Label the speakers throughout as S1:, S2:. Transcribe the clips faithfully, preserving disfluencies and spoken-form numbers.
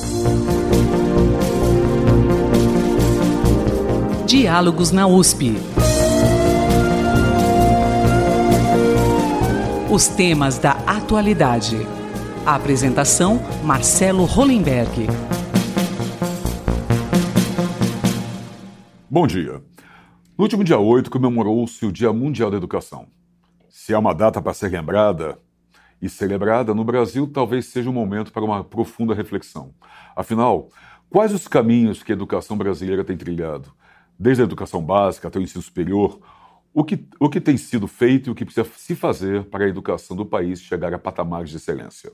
S1: Diálogos na U S P. Os temas da atualidade. A apresentação, Marcelo Hollenberg.
S2: Bom dia. No último dia oito comemorou-se o Dia Mundial da Educação. Se é uma data para ser lembrada e celebrada, no Brasil talvez seja um momento para uma profunda reflexão. Afinal, quais os caminhos que a educação brasileira tem trilhado? Desde a educação básica até o ensino superior, o que, o que tem sido feito e o que precisa se fazer para a educação do país chegar a patamares de excelência.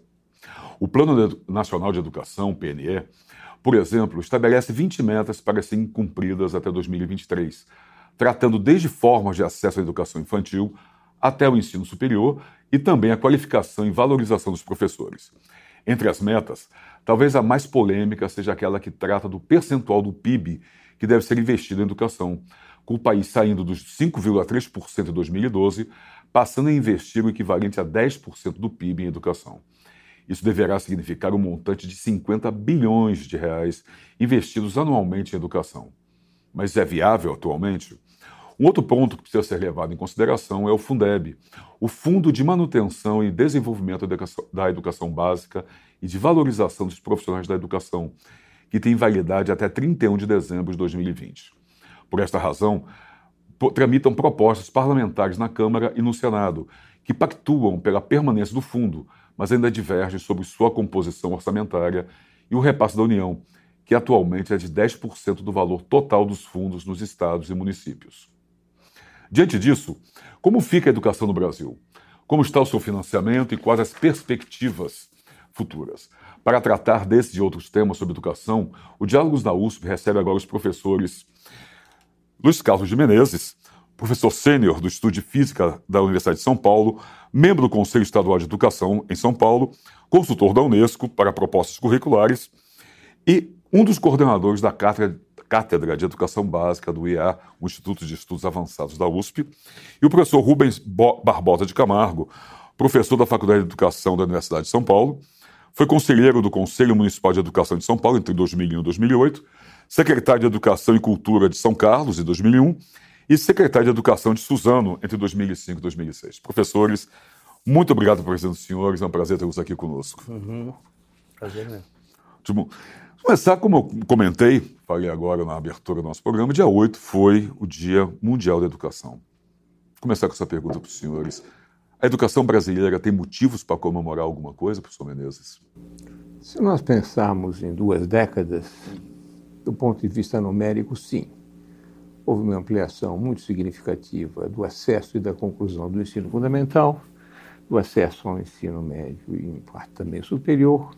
S2: O Plano Nacional de Educação, P N E, por exemplo, estabelece vinte metas para serem cumpridas até dois mil e vinte e três, tratando desde formas de acesso à educação infantil até o ensino superior e também a qualificação e valorização dos professores. Entre as metas, talvez a mais polêmica seja aquela que trata do percentual do P I B que deve ser investido em educação, com o país saindo dos cinco vírgula três por cento em dois mil e doze, passando a investir o equivalente a dez por cento do P I B em educação. Isso deverá significar um montante de cinquenta bilhões de reais investidos anualmente em educação. Mas é viável atualmente? Um outro ponto que precisa ser levado em consideração é o Fundeb, o Fundo de Manutenção e Desenvolvimento da Educação Básica e de Valorização dos Profissionais da Educação, que tem validade até trinta e um de dezembro de dois mil e vinte. Por esta razão, tramitam propostas parlamentares na Câmara e no Senado, que pactuam pela permanência do fundo, mas ainda divergem sobre sua composição orçamentária e o repasse da União, que atualmente é de dez por cento do valor total dos fundos nos estados e municípios. Diante disso, como fica a educação no Brasil? Como está o seu financiamento e quais as perspectivas futuras? Para tratar desses e outros temas sobre educação, o Diálogos na U S P recebe agora os professores Luiz Carlos de Menezes, professor sênior do Estudo de Física da Universidade de São Paulo, membro do Conselho Estadual de Educação em São Paulo, consultor da Unesco para propostas curriculares e um dos coordenadores da Cátedra de Educação Básica do I A, o Instituto de Estudos Avançados da U S P, e o professor Rubens Barbosa de Camargo, professor da Faculdade de Educação da Universidade de São Paulo, foi conselheiro do Conselho Municipal de Educação de São Paulo entre dois mil e um e dois mil e oito, secretário de Educação e Cultura de São Carlos em dois mil e um e secretário de Educação de Suzano entre dois mil e cinco e dois mil e seis. Professores, muito obrigado pela presença dos senhores, é um prazer tê-los aqui conosco.
S3: Uhum. Prazer mesmo.
S2: Vamos começar, como eu comentei, falei agora na abertura do nosso programa, dia oito foi o Dia Mundial da Educação. Vou começar com essa pergunta para os senhores. A educação brasileira tem motivos para comemorar alguma coisa, professor Menezes?
S3: Se nós pensarmos em duas décadas, do ponto de vista numérico, sim. Houve uma ampliação muito significativa do acesso e da conclusão do ensino fundamental, do acesso ao ensino médio e, em parte, também superior.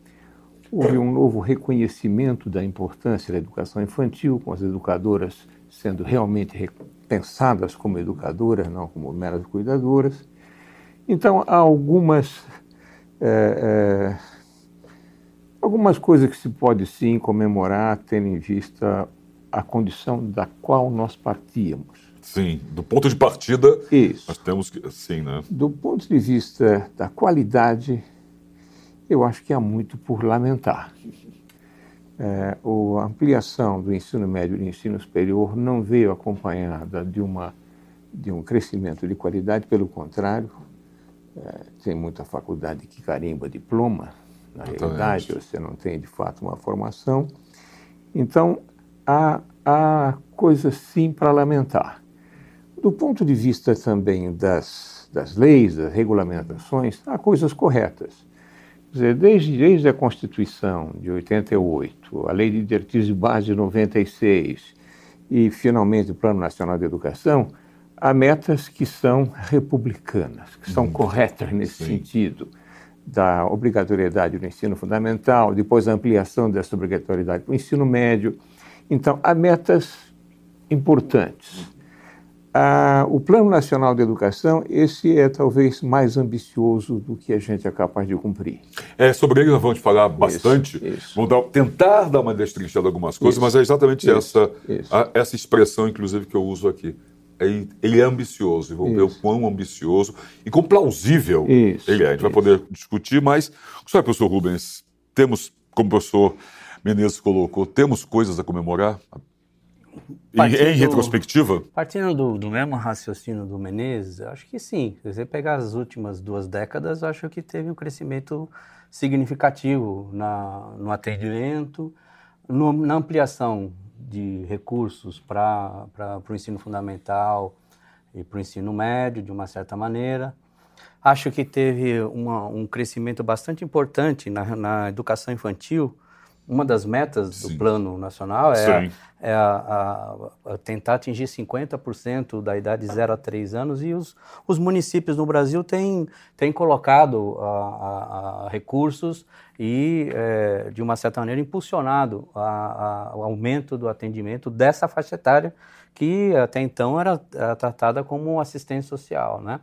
S3: Houve um novo reconhecimento da importância da educação infantil, com as educadoras sendo realmente pensadas como educadoras, não como meras cuidadoras. Então, há algumas, é, é, algumas coisas que se pode, sim, comemorar, tendo em vista a condição da qual nós partíamos.
S2: Sim, do ponto de partida,
S3: Isso.
S2: nós temos que, sim, né?
S3: Do ponto de vista da qualidade, eu acho que há muito por lamentar. É, a ampliação do ensino médio e do ensino superior não veio acompanhada de, uma, de um crescimento de qualidade, pelo contrário, é, tem muita faculdade que carimba diploma, na realidade, você não tem de fato uma formação. Então, há, há coisas sim para lamentar. Do ponto de vista também das, das leis, das regulamentações, há coisas corretas. Quer dizer, desde, desde a Constituição de oitenta e oito, a Lei de Diretrizes de Base de noventa e seis e, finalmente, o Plano Nacional de Educação, há metas que são republicanas, que são hum, corretas nesse sim. sentido, da obrigatoriedade do ensino fundamental, depois a ampliação dessa obrigatoriedade para o ensino médio. Então, há metas importantes. Ah, o Plano Nacional de Educação, esse é talvez mais ambicioso do que a gente é capaz de cumprir.
S2: É, sobre ele nós vamos falar bastante,
S3: isso, isso.
S2: vamos dar, tentar dar uma destrinchada em algumas coisas, isso, mas é exatamente isso, essa, isso. A, essa expressão, inclusive, que eu uso aqui. Ele, ele é ambicioso, vamos ver o quão ambicioso e quão plausível
S3: isso,
S2: ele é. A gente
S3: isso.
S2: vai poder discutir, mas, sabe, professor Rubens, temos como o professor Menezes colocou, temos coisas a comemorar? Partindo, em retrospectiva?
S4: Partindo do, do mesmo raciocínio do Menezes, acho que sim. Se você pegar as últimas duas décadas, acho que teve um crescimento significativo na, no atendimento, no, na ampliação de recursos para o ensino fundamental e para o ensino médio, de uma certa maneira. Acho que teve uma, um crescimento bastante importante na, na educação infantil. Uma das metas Sim. do Plano Nacional é, a, é a, a, a tentar atingir cinquenta por cento da idade de zero a três anos, e os, os municípios no Brasil têm, têm colocado a, a, a recursos e, é, de uma certa maneira, impulsionado a, a, o aumento do atendimento dessa faixa etária, que até então era, era tratada como assistência social, né?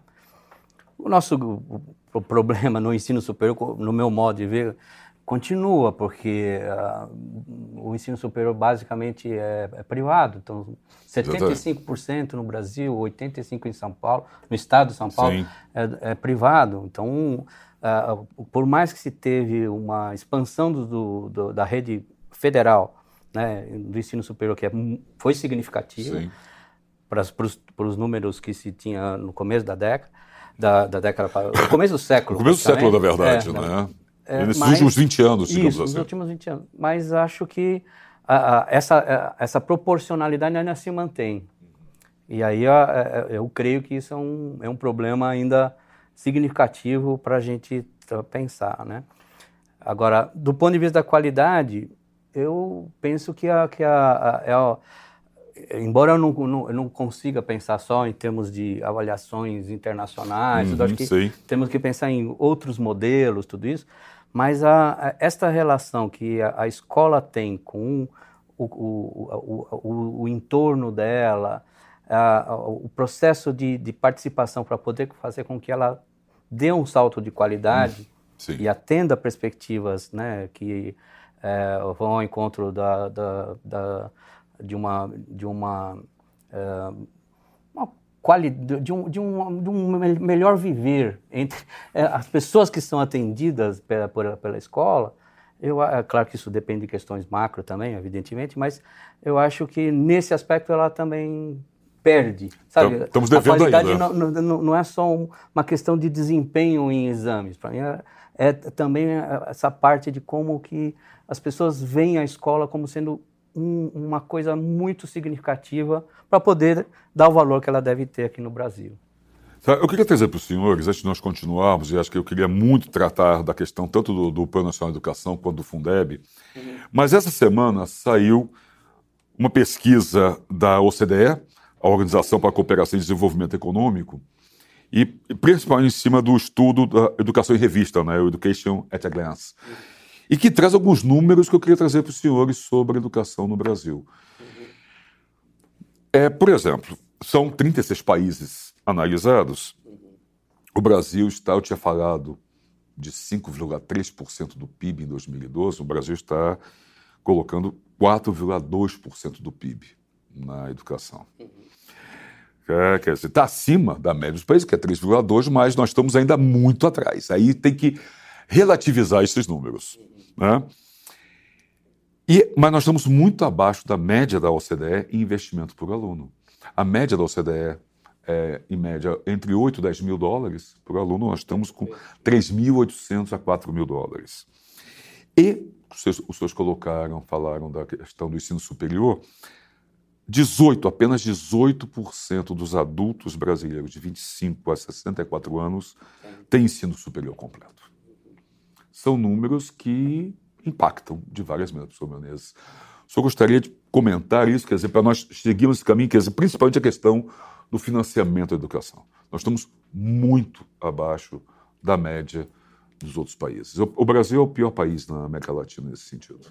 S4: O nosso o, o problema no ensino superior, no meu modo de ver, continua, porque uh, o ensino superior basicamente é, é privado. Então, setenta e cinco por cento no Brasil, oitenta e cinco por cento em São Paulo, no estado de São Paulo, é, é privado. Então, uh, por mais que se teve uma expansão do, do, da rede federal, né, do ensino superior, que é, foi significativa para os números que se tinha no começo da década, da, da década para, no começo do século.
S2: No começo do século, na verdade, é, né? É, nesses mas, últimos vinte anos, digamos
S4: isso,
S2: assim.
S4: nos últimos vinte anos. Mas acho que a, a, essa, a, essa proporcionalidade ainda se mantém. E aí a, a, eu creio que isso é um, é um problema ainda significativo para a gente pensar, né? Agora, do ponto de vista da qualidade, eu penso que a... Que a, a, a embora eu não, não, eu não consiga pensar só em termos de avaliações internacionais, uhum, tudo, acho que sei. Temos que pensar em outros modelos, tudo isso, mas a, a, esta relação que a, a escola tem com o, o, o, o, o entorno dela, a, a, o processo de, de participação para poder fazer com que ela dê um salto de qualidade uhum, e atenda perspectivas, né, que é, vão ao encontro da, da, da de uma de uma, uh, uma qualidade de um, de, um, de um melhor viver entre uh, as pessoas que são atendidas pela, pela, pela escola. Eu, é claro que isso depende de questões macro também, evidentemente, mas eu acho que nesse aspecto ela também perde, sabe?
S2: Estamos devendo
S4: a qualidade
S2: ainda.
S4: Não, não, não é só um, uma questão de desempenho em exames, para mim é, é também essa parte de como que as pessoas veem a escola como sendo Um, uma coisa muito significativa para poder dar o valor que ela deve ter aqui no Brasil.
S2: Eu queria trazer para os senhores, antes de nós continuarmos, e acho que eu queria muito tratar da questão tanto do, do Plano Nacional de Educação quanto do Fundeb, uhum. Mas essa semana saiu uma pesquisa da O C D E, a Organização para a Cooperação e Desenvolvimento Econômico, e principalmente em cima do estudo da Educação em Revista, né, o Education at a Glance. Uhum. E que traz alguns números que eu queria trazer para os senhores sobre a educação no Brasil. Uhum. É, por exemplo, são trinta e seis países analisados. Uhum. O Brasil está, eu tinha falado, de cinco vírgula três por cento do P I B em dois mil e doze, o Brasil está colocando quatro vírgula dois por cento do P I B na educação. Uhum. É, quer dizer, está acima da média dos países, que é três vírgula dois por cento, mas nós estamos ainda muito atrás. Aí tem que relativizar esses números. Né? E, mas nós estamos muito abaixo da média da O C D E em investimento por aluno. A média da O C D E é, em média, entre oito e dez mil dólares por aluno, nós estamos com três mil e oitocentos a quatro mil dólares. E os senhores, os senhores colocaram, falaram da questão do ensino superior, dezoito, apenas dezoito por cento dos adultos brasileiros de vinte e cinco a sessenta e quatro anos têm ensino superior completo. São números que impactam de várias maneiras, professor Menezes. O senhor gostaria de comentar isso, quer dizer, para nós seguirmos esse caminho, quer dizer, principalmente a questão do financiamento da educação. Nós estamos muito abaixo da média dos outros países. O Brasil é o pior país na América Latina nesse sentido.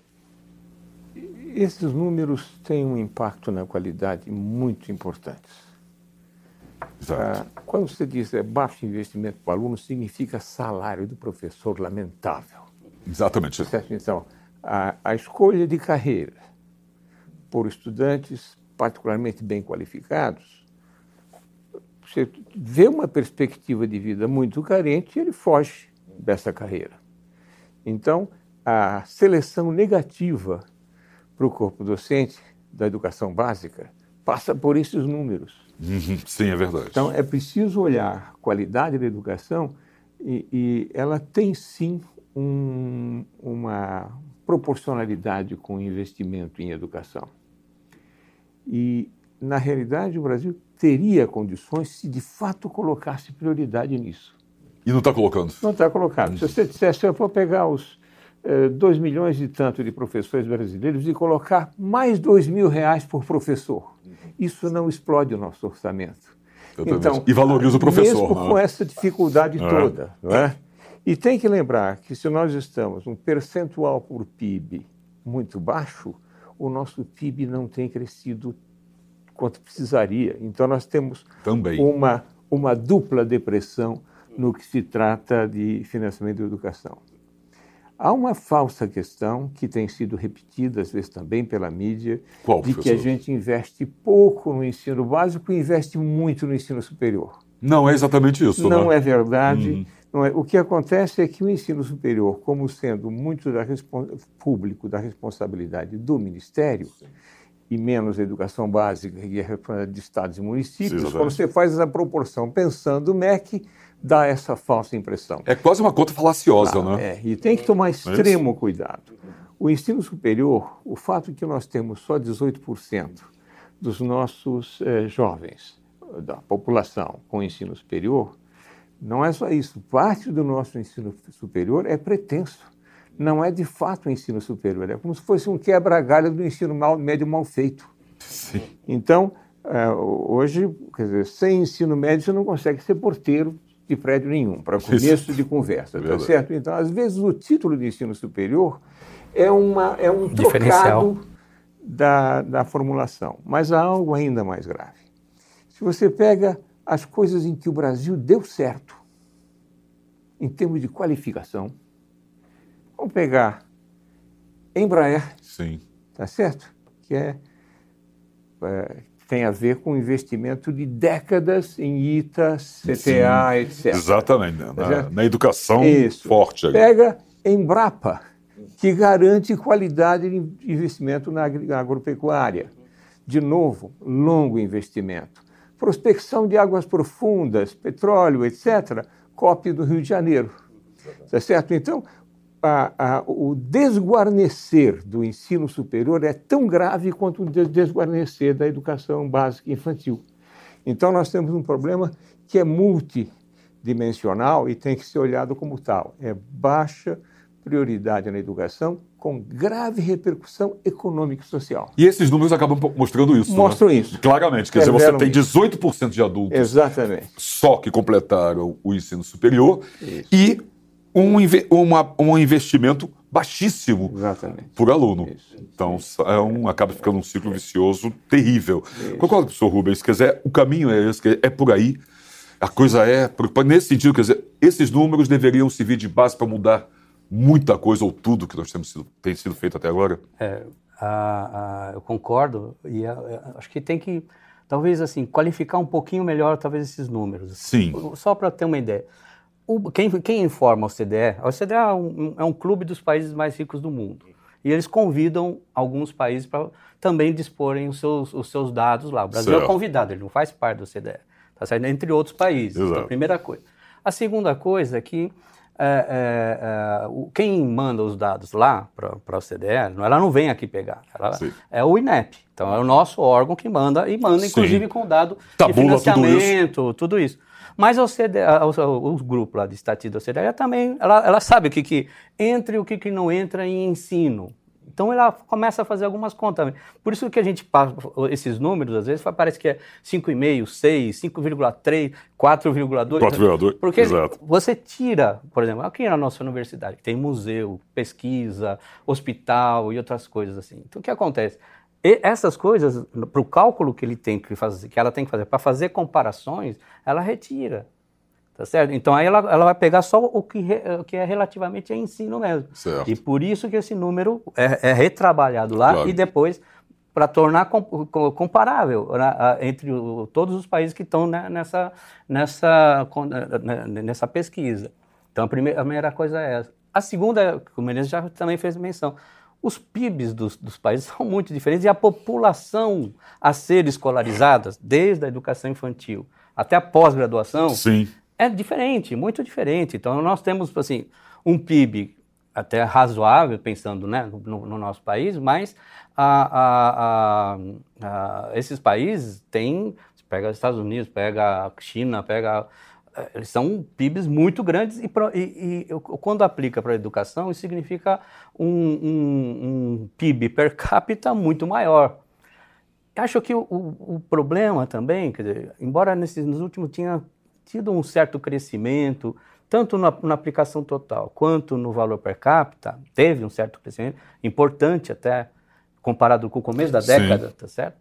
S3: Esses números têm um impacto na qualidade muito importante. Ah, quando você diz é, baixo investimento para o aluno, significa salário do professor lamentável.
S2: Exatamente.
S3: Então, a, a escolha de carreira por estudantes particularmente bem qualificados, você vê uma perspectiva de vida muito carente e ele foge dessa carreira. Então, a seleção negativa para o corpo docente da educação básica passa por esses números.
S2: Uhum, sim, é verdade.
S3: Então, é preciso olhar a qualidade da educação e, e ela tem, sim, um, uma proporcionalidade com o investimento em educação. E, na realidade, o Brasil teria condições se, de fato, colocasse prioridade nisso.
S2: E não está colocando?
S3: Não está colocado. Se você dissesse, eu vou pegar os eh, dois milhões e tanto de professores brasileiros e colocar mais dois mil reais por professor, isso não explode o nosso orçamento.
S2: Então, e valoriza o professor.
S3: Mesmo
S2: né?
S3: com essa dificuldade
S2: é.
S3: toda. Não é? E tem que lembrar que se nós estamos um percentual por P I B muito baixo, o nosso P I B não tem crescido quanto precisaria. Então, nós temos
S2: Também.
S3: Uma, uma dupla depressão no que se trata de financiamento da educação. Há uma falsa questão que tem sido repetida, às vezes também pela mídia,
S2: Qual,
S3: de
S2: professor?
S3: que a gente investe pouco no ensino básico e investe muito no ensino superior.
S2: Não é exatamente isso,
S3: Não
S2: né?
S3: é verdade.
S2: Uhum.
S3: Não é. O que acontece é que o ensino superior, como sendo muito da público da responsabilidade do Ministério, Sim. e menos a educação básica, que é de estados e municípios,
S2: Sim,
S3: quando você faz essa proporção pensando no M E C, dá essa falsa impressão.
S2: É quase uma conta falaciosa,
S3: ah,
S2: né?
S3: É, e tem que tomar extremo cuidado. O ensino superior, o fato de que nós temos só dezoito por cento dos nossos eh, jovens, da população com ensino superior, não é só isso. Parte do nosso ensino superior é pretenso. Não é de fato o ensino superior. É como se fosse um quebra-galho do ensino mal, médio mal feito.
S2: Sim.
S3: Então, uh, hoje, quer dizer, sem ensino médio, você não consegue ser porteiro de prédio nenhum, para começo de conversa, tá certo? Então, às vezes, o título de ensino superior é, uma, é um trocado da, da formulação. Mas há algo ainda mais grave. Se você pega as coisas em que o Brasil deu certo, em termos de qualificação, vamos pegar Embraer,
S2: Sim.
S3: tá certo? Que é, é, tem a ver com investimento de décadas em I T A, C T A, Sim, etcétera.
S2: Exatamente, na, tá na educação
S3: Isso.
S2: forte. Ali.
S3: Pega Embrapa, que garante qualidade de investimento na agropecuária. De novo, longo investimento. Prospecção de águas profundas, petróleo, etcétera, cópia do Rio de Janeiro. Tá certo? Então, a, a, o desguarnecer do ensino superior é tão grave quanto o desguarnecer da educação básica infantil. Então, nós temos um problema que é multidimensional e tem que ser olhado como tal. É baixa prioridade na educação com grave repercussão econômica e social.
S2: E esses números acabam mostrando isso,
S3: Mostram
S2: né?
S3: isso.
S2: Claramente. Quer dizer, você tem dezoito por cento de adultos
S3: Exatamente.
S2: só que completaram o ensino superior
S3: isso.
S2: e um, uma, um investimento baixíssimo
S3: Exatamente.
S2: por aluno.
S3: Isso.
S2: Então, é um, acaba ficando um ciclo vicioso terrível. Isso. Concordo com o professor Rubens, quer dizer, o caminho é esse, é por aí. A coisa é... Nesse sentido, quer dizer, esses números deveriam servir de base para mudar muita coisa, ou tudo que nós temos sido, tem sido feito até agora?
S4: É, a, a, eu concordo, e a, a, acho que tem que, talvez assim, qualificar um pouquinho melhor, talvez, esses números.
S2: Sim.
S4: Só para ter uma ideia. O, quem, quem informa a O C D E? A O C D E é um, é um clube dos países mais ricos do mundo. E eles convidam alguns países para também disporem os seus, os seus dados lá. O Brasil certo. É convidado, ele não faz parte do O C D E. Tá certo? Entre outros países. Então, a primeira coisa. A segunda coisa é que É, é, é, o, quem manda os dados lá para a O C D E, ela não vem aqui pegar, ela, é o I N E P, então é o nosso órgão que manda, e manda inclusive Sim. com o dado Tabula de financiamento, tudo isso. tudo isso. Mas a O C D E, a, o, o grupo lá de estatística da O C D E, ela também, ela, ela sabe o que, que entra e o que, que não entra em ensino. Então ela começa a fazer algumas contas. Por isso que a gente passa esses números, às vezes, parece que é cinco vírgula cinco, seis, cinco vírgula três, quatro vírgula dois.
S2: quatro vírgula dois,
S4: porque
S2: exato.
S4: Você tira, por exemplo, aqui na nossa universidade, que tem museu, pesquisa, hospital e outras coisas assim. Então o que acontece? E essas coisas, para o cálculo que, ele tem que, fazer, que ela tem que fazer, para fazer comparações, ela retira. Tá certo? Então aí ela, ela vai pegar só o que, re, o que é relativamente a ensino mesmo.
S2: Certo.
S4: E por isso que esse número é, é retrabalhado lá claro. E depois para tornar com, com, comparável né, entre o, todos os países que estão né, nessa, nessa, nessa pesquisa. Então a primeira, a primeira coisa é essa. A segunda, que o Menezes já também fez menção, os P I Bs dos, dos países são muito diferentes e a população a ser escolarizada, desde a educação infantil até a pós-graduação,
S2: Sim.
S4: é diferente, muito diferente. Então, nós temos assim, um P I B até razoável, pensando, né, no, no nosso país, mas a, a, a, a, esses países têm, você pega os Estados Unidos, pega a China, pega... Eles são P I Bs muito grandes e, e, e quando aplica para a educação, isso significa um, um, um P I B per capita muito maior. Acho que o, o, o problema também, quer dizer, embora nesses, nos últimos tinha tido um certo crescimento, tanto na, na aplicação total quanto no valor per capita, teve um certo crescimento, importante até, comparado com o começo da década, tá certo?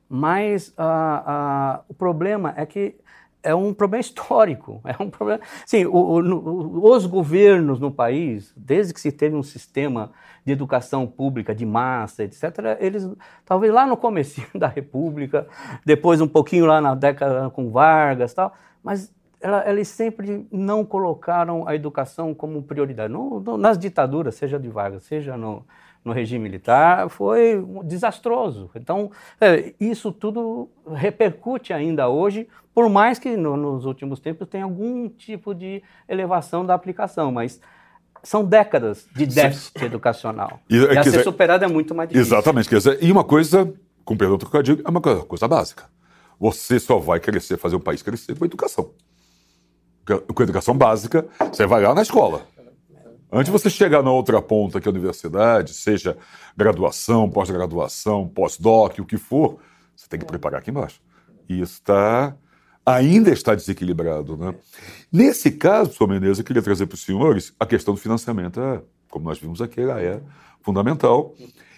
S4: Mas a, a, o problema é que é um problema histórico, é um problema... Sim, o, o, os governos no país, desde que se teve um sistema de educação pública de massa, etcétera, eles, talvez lá no comecinho da República, depois um pouquinho lá na década com Vargas e tal, mas ela, eles sempre não colocaram a educação como prioridade. No, no, nas ditaduras, seja de Vargas, seja no, no regime militar, foi desastroso. Então, é, isso tudo repercute ainda hoje, por mais que no, nos últimos tempos tenha algum tipo de elevação da aplicação, mas são décadas de déficit Sim. educacional. E, e a ser superado é muito mais difícil.
S2: Exatamente. Quer dizer, e uma coisa, com perdão do trocadilho, é uma coisa, coisa básica. Você só vai crescer, fazer um país crescer com a educação. Com a educação básica, você vai lá na escola. Antes de você chegar na outra ponta, que é a universidade, seja graduação, pós-graduação, pós-doc, o que for, você tem que preparar aqui embaixo. E isso está... ainda está desequilibrado, né? Nesse caso, senhor Menezes, eu queria trazer para os senhores a questão do financiamento, é, como nós vimos aqui, ela é fundamental.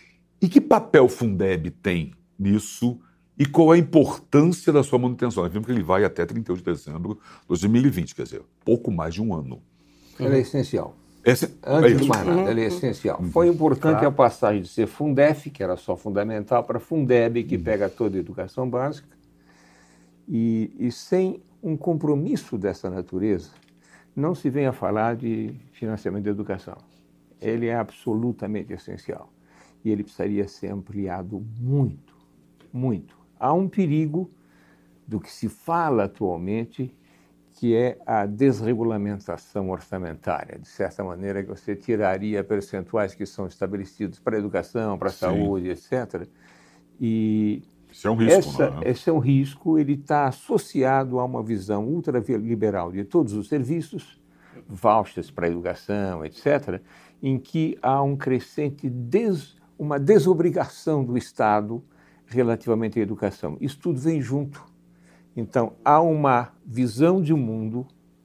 S2: E que papel o Fundeb tem nisso e qual a importância da sua manutenção? Nós vimos que ele vai até trinta e um de dezembro de dois mil e vinte, quer dizer, pouco mais de um ano.
S3: Ela é essencial.
S2: Esse...
S3: Antes
S2: é
S3: de mais nada, ela é essencial. Foi importante claro. a passagem de ser Fundef, que era só fundamental, para Fundeb, que pega toda a educação básica. E, e sem um compromisso dessa natureza, não se vem a falar de financiamento da educação. Ele é absolutamente essencial. E ele precisaria ser ampliado muito, muito. Há um perigo do que se fala atualmente, que é a desregulamentação orçamentária. De certa maneira, que você tiraria percentuais que são estabelecidos para a educação, para a Sim. saúde, etcétera. E...
S2: Esse é um risco,
S3: Essa,
S2: né?
S3: Esse é um risco, ele está associado a uma visão ultraliberal de todos os serviços, vouchers para a educação, etcétera, em que há um crescente, des, uma desobrigação do Estado relativamente à educação. Isso tudo vem junto. Então, há uma visão de mundo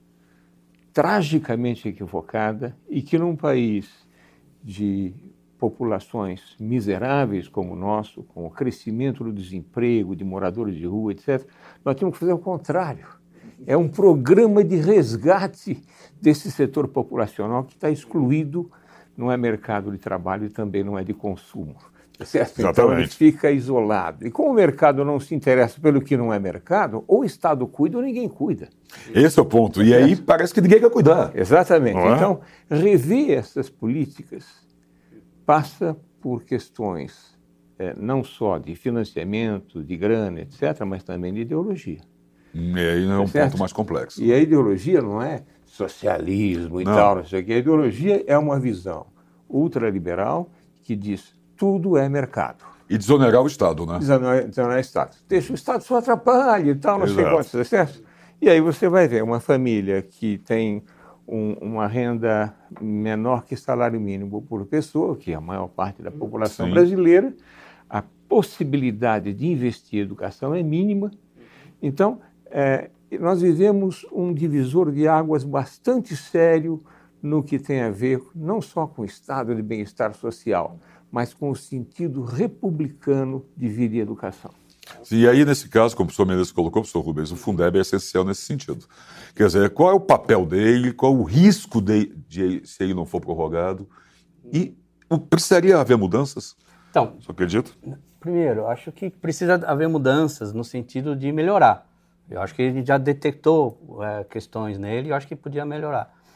S3: tragicamente equivocada e que num país de populações miseráveis como o nosso, com o crescimento do desemprego, de moradores de rua, etcétera, nós temos que fazer o contrário. É um programa de resgate desse setor populacional que está excluído, não é mercado de trabalho e também não é de consumo. Certo? Então ele fica isolado. E como o mercado não se interessa pelo que não é mercado, ou o Estado cuida ou ninguém cuida.
S2: Esse é o ponto. E aí parece que ninguém quer cuidar.
S3: Exatamente.
S2: Não é?
S3: Então, rever essas políticas passa por questões é, não só de financiamento, de grana, etcétera, mas também de ideologia.
S2: E aí é um certo? ponto mais complexo.
S3: E a ideologia não é socialismo e
S2: não.
S3: tal, não sei o quê. A ideologia é uma visão ultraliberal que diz tudo é mercado.
S2: E desonerar o Estado, né?
S3: Desonerar, desonerar o Estado. Deixa o Estado só atrapalha e tal, não Exato. sei quantos, certo? E aí você vai ver uma família que tem um, uma renda menor que salário mínimo por pessoa, que é a maior parte da população Sim. brasileira, a possibilidade de investir em educação é mínima. Então, é, nós vivemos um divisor de águas bastante sério no que tem a ver não só com o estado de bem-estar social, mas com o sentido republicano de vida e educação.
S2: E aí, nesse caso, como o professor Menezes colocou, professor Rubens, o Fundeb é essencial nesse sentido. Quer dizer, qual é o papel dele, qual é o risco de, de se ele não for prorrogado? E precisaria haver mudanças?
S4: Então,
S2: você acredita?
S4: Primeiro, eu acho que precisa haver mudanças no sentido de melhorar. Eu acho que a gente já detectou é, questões nele e eu acho que podia melhorar.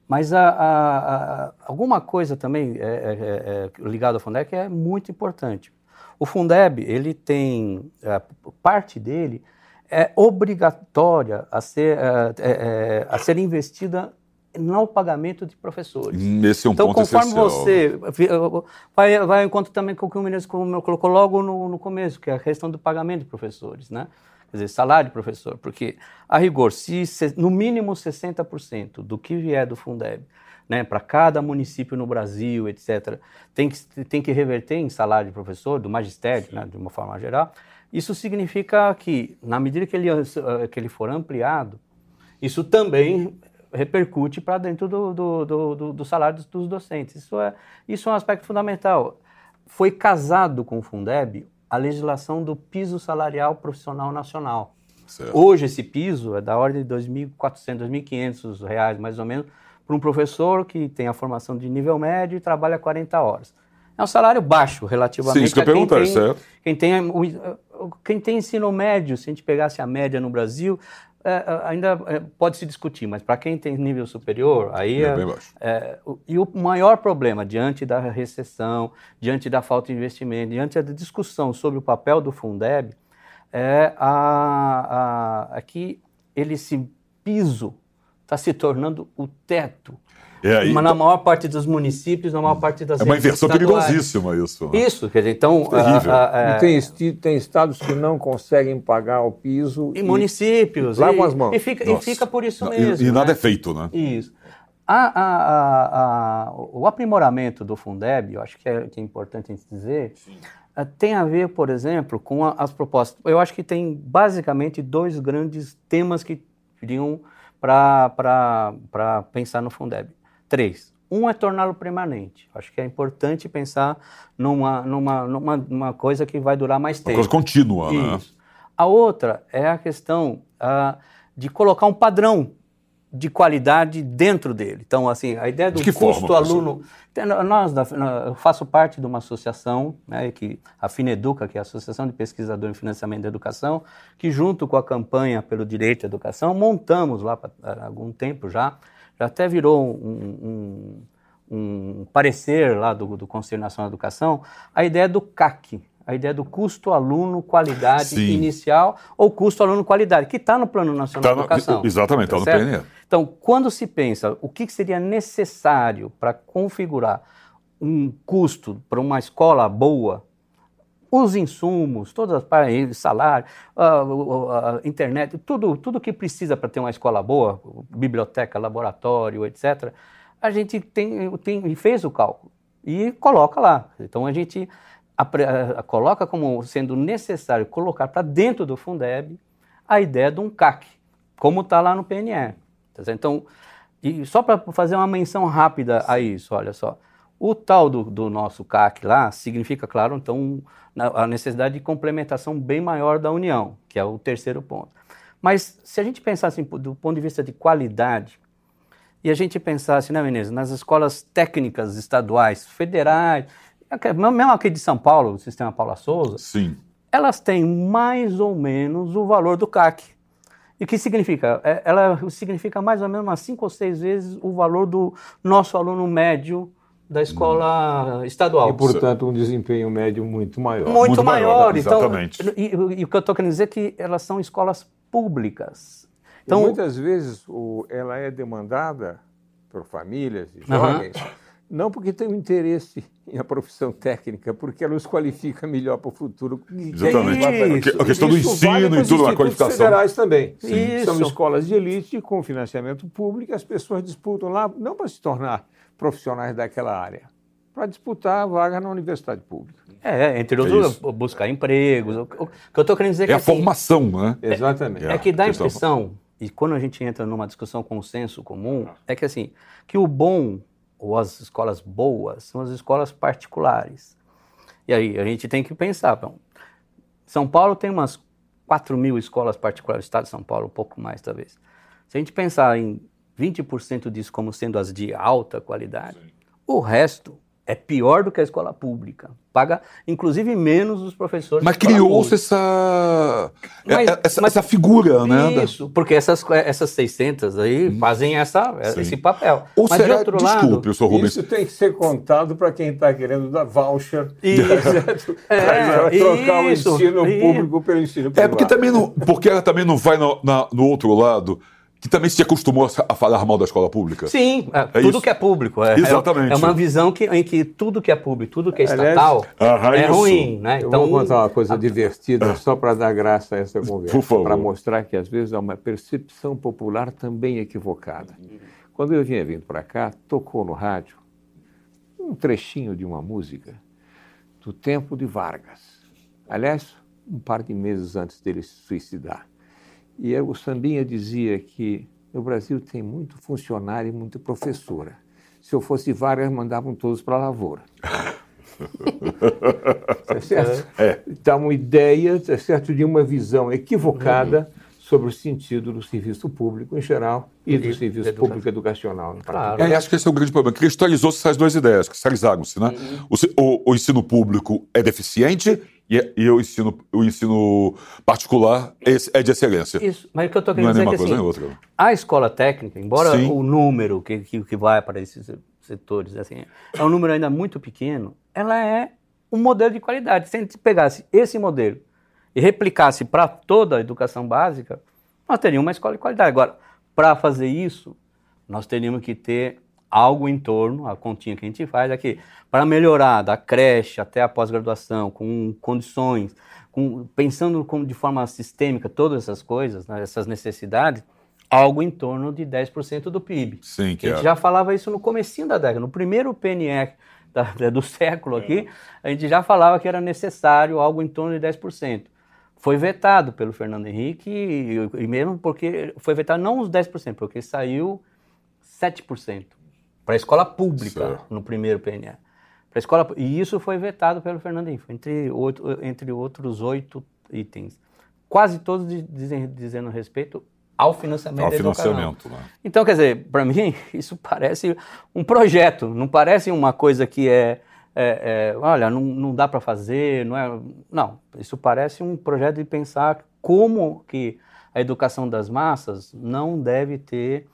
S4: Mas a, a, a, alguma coisa também é, é, é, ligada ao Fundeb que é muito importante. O Fundeb, ele tem, a parte dele é obrigatória a ser, é, é, a ser investida no pagamento de professores.
S2: Esse é um
S4: então,
S2: ponto
S4: conforme
S2: essencial.
S4: você vai, vai ao encontro também com o que o ministro colocou logo no, no começo, que é a questão do pagamento de professores, né? Quer dizer, salário de professor, porque, a rigor, se, se no mínimo sessenta por cento do que vier do Fundeb, né, para cada município no Brasil, etcétera, tem que, tem que reverter em salário de professor, do magistério, né, de uma forma geral, isso significa que, na medida que ele, que ele for ampliado, isso também repercute para dentro do, do, do, do, do salário dos, dos docentes. Isso é, isso é um aspecto fundamental. Foi casado com o Fundeb a legislação do piso salarial profissional nacional.
S2: Certo.
S4: Hoje esse piso é da ordem de dois mil e quatrocentos, dois mil e quinhentos reais, mais ou menos, para um professor que tem a formação de nível médio e trabalha quarenta horas. É um salário baixo, relativamente.
S2: Sim, isso que eu
S4: a quem
S2: perguntar,
S4: tem,
S2: certo?
S4: Quem tem, quem tem ensino médio, se a gente pegasse a média no Brasil, é, ainda é, pode se discutir, mas para quem tem nível superior, aí
S2: é,
S4: é,
S2: bem baixo.
S4: É, o, e o maior problema diante da recessão, diante da falta de investimento, diante da discussão sobre o papel do Fundeb, é, a, a, a que ele, esse piso está se tornando o teto.
S2: É, aí,
S4: Mas na maior parte dos municípios, na maior parte das
S2: é uma
S4: redes
S2: inversão
S4: estaduais.
S2: perigosíssima isso. Né?
S4: Isso, quer dizer, então...
S2: Terrível.
S4: A, a, a,
S3: E tem, esti- tem estados que não conseguem pagar o piso.
S4: E, e municípios.
S3: Lavam
S4: e,
S3: as mãos.
S4: E fica, e fica por isso
S2: Não,
S4: mesmo.
S2: E, e nada
S4: né?
S2: é feito, né?
S4: Isso. A, a, a, a, o aprimoramento do Fundeb, eu acho que é, que é importante a gente dizer, uh, tem a ver, por exemplo, com a, as propostas. Eu acho que tem basicamente dois grandes temas que viriam para pensar no Fundeb. Três. Um é torná-lo permanente. Acho que é importante pensar numa, numa, numa, numa coisa que vai durar mais tempo.
S2: Uma coisa contínua,
S4: Isso.
S2: né?
S4: A outra é a questão uh, de colocar um padrão de qualidade dentro dele. Então, assim, a ideia do
S2: De que
S4: custo
S2: forma,
S4: aluno... Nós, da, eu faço parte de uma associação, né, que, a FINEDUCA, que é a Associação de Pesquisadores em Financiamento da Educação, que junto com a campanha pelo direito à educação, montamos lá há algum tempo já, já até virou um, um, um parecer lá do, do Conselho Nacional de Educação, a ideia do C A C, a ideia do custo aluno qualidade
S2: Sim.
S4: inicial ou custo aluno qualidade, que está no Plano Nacional
S2: Tá
S4: de
S2: no,
S4: Educação.
S2: exatamente, está no P
S4: certo?
S2: N E.
S4: Então, quando se pensa o que seria necessário para configurar um custo para uma escola boa, os insumos, todas as partes, salário, a, a, a internet, tudo, tudo que precisa para ter uma escola boa, biblioteca, laboratório, etcétera, a gente tem, tem, fez o cálculo e coloca lá. Então, a gente a, a, coloca como sendo necessário colocar para dentro do Fundeb a ideia de um C A C, como está lá no P N E. Então, e só para fazer uma menção rápida a isso, olha só, o tal do, do nosso C A C lá significa, claro, então, a necessidade de complementação bem maior da União, que é o terceiro ponto. Mas se a gente pensasse assim, do ponto de vista de qualidade, e a gente pensasse, né, Menezes, nas escolas técnicas estaduais, federais, mesmo aqui de São Paulo, o Sistema Paula Souza,
S2: Sim.
S4: elas têm mais ou menos o valor do C A C. E o que significa? Ela significa mais ou menos umas cinco ou seis vezes o valor do nosso aluno médio da escola hum. estadual.
S3: E, portanto, um desempenho médio muito maior.
S4: Muito, muito maior.
S2: maior,
S4: então,
S2: exatamente.
S4: E, e o que eu estou querendo dizer é que elas são escolas públicas.
S3: Então, e muitas vezes o, ela é demandada por famílias e jovens, uh-huh. não porque tem um interesse na profissão técnica, porque ela os qualifica melhor para o futuro.
S2: Exatamente.
S3: Isso.
S2: A questão do
S3: Isso
S2: ensino
S3: vale
S2: e tudo, a qualificação.
S3: Federais também.
S4: Sim.
S3: São escolas de elite com financiamento público, as pessoas disputam lá, não para se tornar profissionais daquela área, para disputar a vaga na universidade pública.
S4: É, entre outros, é buscar empregos. O que eu estou querendo dizer é
S2: que
S4: É
S2: a
S4: assim,
S2: formação, né?
S3: É, exatamente.
S4: É, é que dá a impressão, e quando a gente entra numa discussão com o senso comum, é que assim, que o bom, ou as escolas boas, são as escolas particulares. E aí a gente tem que pensar, bom, São Paulo tem umas quatro mil escolas particulares, o estado de São Paulo um pouco mais talvez. Se a gente pensar em vinte por cento disso como sendo as de alta qualidade, sim. o resto é pior do que a escola pública. Paga, inclusive, menos os professores.
S2: Mas criou-se essa,
S4: mas,
S2: essa,
S4: mas,
S2: essa figura, né?
S4: Isso, porque essas, essas seiscentas aí hum. fazem essa, esse papel.
S2: Ou
S4: mas
S2: será,
S4: de outro
S2: desculpe,
S4: lado,
S2: senhor Rubens.
S3: Isso tem que ser contado para quem está querendo dar voucher.
S4: Isso.
S3: Para é, trocar
S4: isso,
S3: o ensino
S4: isso.
S3: público pelo ensino privado.
S2: É, porque, também não, porque ela também não vai no, na, no outro lado, que também se acostumou a falar mal da escola pública.
S4: Sim, é,
S2: é
S4: tudo
S2: isso.
S4: que é público. É,
S2: Exatamente.
S4: É uma visão que, em que tudo que é público, tudo que é estatal,
S2: Aliás,
S4: é ruim. Né?
S3: Eu
S4: então,
S3: vou contar uma coisa divertida, ah, só para dar graça a essa conversa.
S2: Por favor.
S3: Para mostrar que, às vezes, há uma percepção popular também equivocada. Quando eu vinha vindo para cá, tocou no rádio um trechinho de uma música do tempo de Vargas. Aliás, um par de meses antes dele se suicidar. E o sambinha dizia que no Brasil tem muito funcionário e muita professora. Se eu fosse Vargas, mandavam todos para a lavoura. É certo?
S2: É.
S3: Dá uma ideia, é certo, de uma visão equivocada uhum. sobre o sentido do serviço público em geral e do e serviço educação. público educacional.
S2: Claro. É, acho que esse é o grande problema. Cristalizou-se essas duas ideias, cristalizaram-se, né? Uhum. O, o, o ensino público é deficiente e, e o, ensino, o ensino particular é, é de excelência.
S4: Isso, mas o que eu estou querendo dizer é que assim,
S2: outra.
S4: A escola técnica, embora
S2: Sim.
S4: o número que, que, que vai para esses setores assim, é um número ainda muito pequeno, ela é um modelo de qualidade. Se a gente pegasse esse modelo e replicasse para toda a educação básica, nós teríamos uma escola de qualidade. Agora, para fazer isso, nós teríamos que ter algo em torno, a continha que a gente faz aqui, para melhorar da creche até a pós-graduação, com condições, com, pensando como, de forma sistêmica todas essas coisas, né, essas necessidades, algo em torno de dez por cento do P I B.
S2: Sim, que
S4: a gente
S2: é.
S4: já falava isso no comecinho da década, no primeiro P N E da, do século aqui, a gente já falava que era necessário algo em torno de dez por cento. Foi vetado pelo Fernando Henrique, e, e mesmo porque foi vetado não os dez por cento, porque saiu sete por cento para a escola pública certo. No primeiro P N E. Pra escola, e isso foi vetado pelo Fernando Henrique, entre, oito, entre outros oito itens. Quase todos dizem, dizendo respeito ao financiamento.
S2: Ao financiamento, né?
S4: Então, quer dizer, para mim, isso parece um projeto, não parece uma coisa que é, é, é olha, não, não dá para fazer, não é... Não, isso parece um projeto de pensar como que a educação das massas não deve ter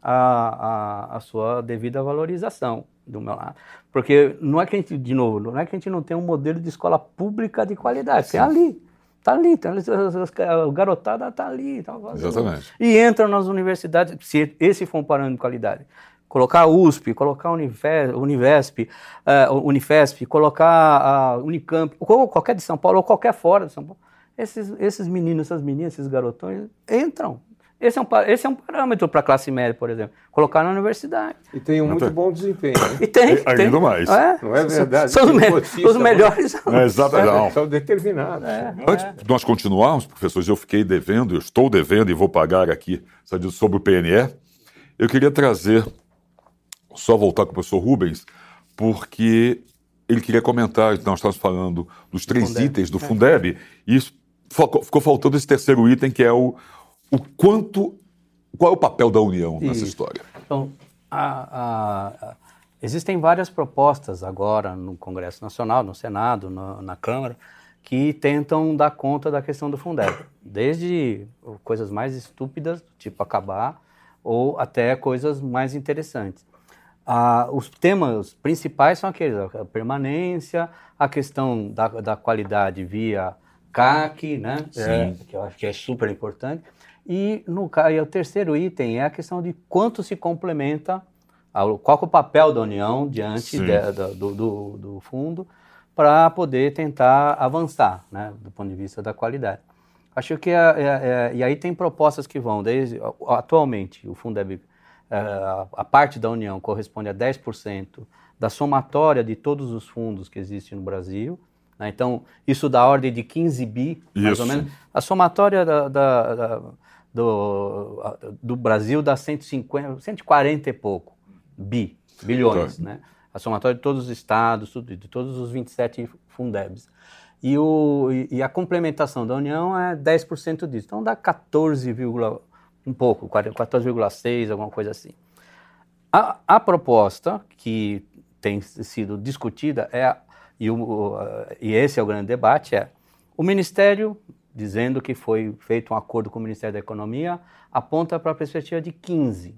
S4: a, a, a sua devida valorização, do meu lado. Porque não é que a gente, de novo, não é que a gente não tem um modelo de escola pública de qualidade, tem ali. Está ali, tá ali, a garotada está ali. Tá
S2: Exatamente.
S4: E entra nas universidades, se esse for um parâmetro de qualidade. Colocar a U S P, colocar a Univesp, Univesp uh, Unifesp, colocar a Unicamp, ou qualquer de São Paulo, ou qualquer fora de São Paulo. Esses, esses meninos, essas meninas, esses garotões entram. Esse é um, esse é um parâmetro para a classe média, por exemplo. Colocar na universidade.
S3: E tem um muito bom desempenho. Né?
S4: E tem.
S2: Ainda
S4: tem.
S2: mais.
S4: É?
S3: Não é verdade?
S4: São, são os, me os melhores.
S2: É, exatamente.
S3: São determinados.
S4: É,
S2: Antes
S4: é.
S2: de nós continuarmos, professores, eu fiquei devendo, eu estou devendo e vou pagar aqui sobre o P N E. Eu queria trazer, só voltar com o professor Rubens, porque ele queria comentar, nós estávamos falando dos três
S4: Fundeb.
S2: itens do Fundeb, e isso ficou faltando esse terceiro item, que é o, o quanto, qual é o papel da União nessa
S4: Isso.
S2: história?
S4: Então, a, a, a, existem várias propostas agora no Congresso Nacional, no Senado, no, na Câmara, que tentam dar conta da questão do Fundeb. Desde coisas mais estúpidas, tipo acabar, ou até coisas mais interessantes. Ah, os temas principais são aqueles, a permanência, a questão da, da qualidade via C A C, né? É, que eu acho que é super importante. E, no, e o terceiro item é a questão de quanto se complementa, qual é o papel da União diante de, do, do, do fundo para poder tentar avançar, né, do ponto de vista da qualidade. Acho que, é, é, é, e aí tem propostas que vão, desde, atualmente, o Fundeb, é, a, a parte da União corresponde a dez por cento da somatória de todos os fundos que existem no Brasil, né, então isso dá ordem de quinze bi, mais
S2: isso.
S4: ou menos. A somatória da, da, da, do, do Brasil dá cento e cinquenta, cento e quarenta e pouco bi, bilhões, tá. Né? A somatória de todos os estados, de todos os vinte e sete Fundebs. E, o, e a complementação da União é dez por cento disso. Então dá quatorze, um pouco, quatorze vírgula seis, alguma coisa assim. A, a proposta que tem sido discutida, é, e, o, e esse é o grande debate, é o Ministério, dizendo que foi feito um acordo com o Ministério da Economia, aponta para a perspectiva de quinze.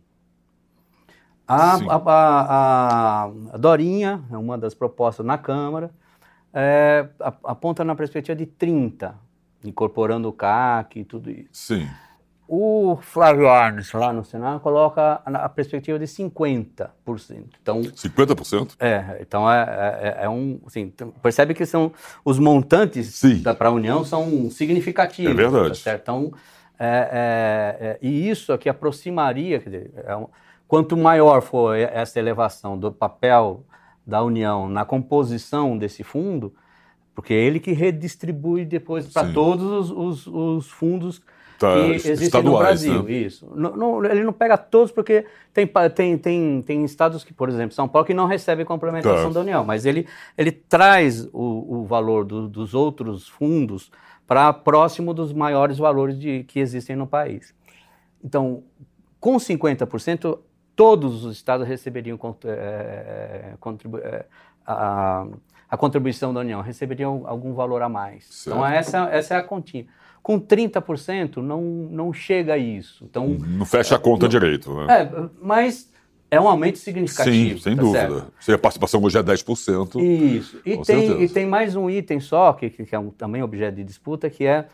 S4: A, a, a, a Dorinha, uma das propostas na Câmara, é, aponta na perspectiva de trinta, incorporando o C A C e tudo isso.
S2: Sim.
S4: O Flávio Arnes, lá no Senado, coloca a perspectiva de cinquenta por cento. Então,
S2: cinquenta por cento?
S4: É, então é, é, é um... Assim, percebe que são, os montantes para a União são significativos.
S2: É verdade.
S4: Tá certo? Então, é, é, é, e isso aqui aproximaria, quer dizer, é um, quanto maior for essa elevação do papel da União na composição desse fundo, porque é ele que redistribui depois para todos os, os, os fundos
S2: tá,
S4: que existem no Brasil.
S2: Né?
S4: Isso. Não, não, ele não pega todos porque tem, tem, tem, tem estados, que, por exemplo, São Paulo, que não recebem complementação tá. da União, mas ele, ele traz o, o valor do, dos outros fundos para próximo dos maiores valores de, que existem no país. Então, com cinquenta por cento, todos os estados receberiam é, contribu- é, a, a contribuição da União, receberiam algum valor a mais. Certo. Então, essa, essa é a continha. Com trinta por cento, não, não chega a isso. Então,
S2: não fecha a conta não, direito. Né?
S4: É, mas é um aumento significativo.
S2: Sim, sem
S4: tá
S2: dúvida.
S4: Certo?
S2: Se a participação hoje é dez por cento.
S4: Isso. E, tem, e tem mais um item só, que, que é um, também objeto de disputa, que é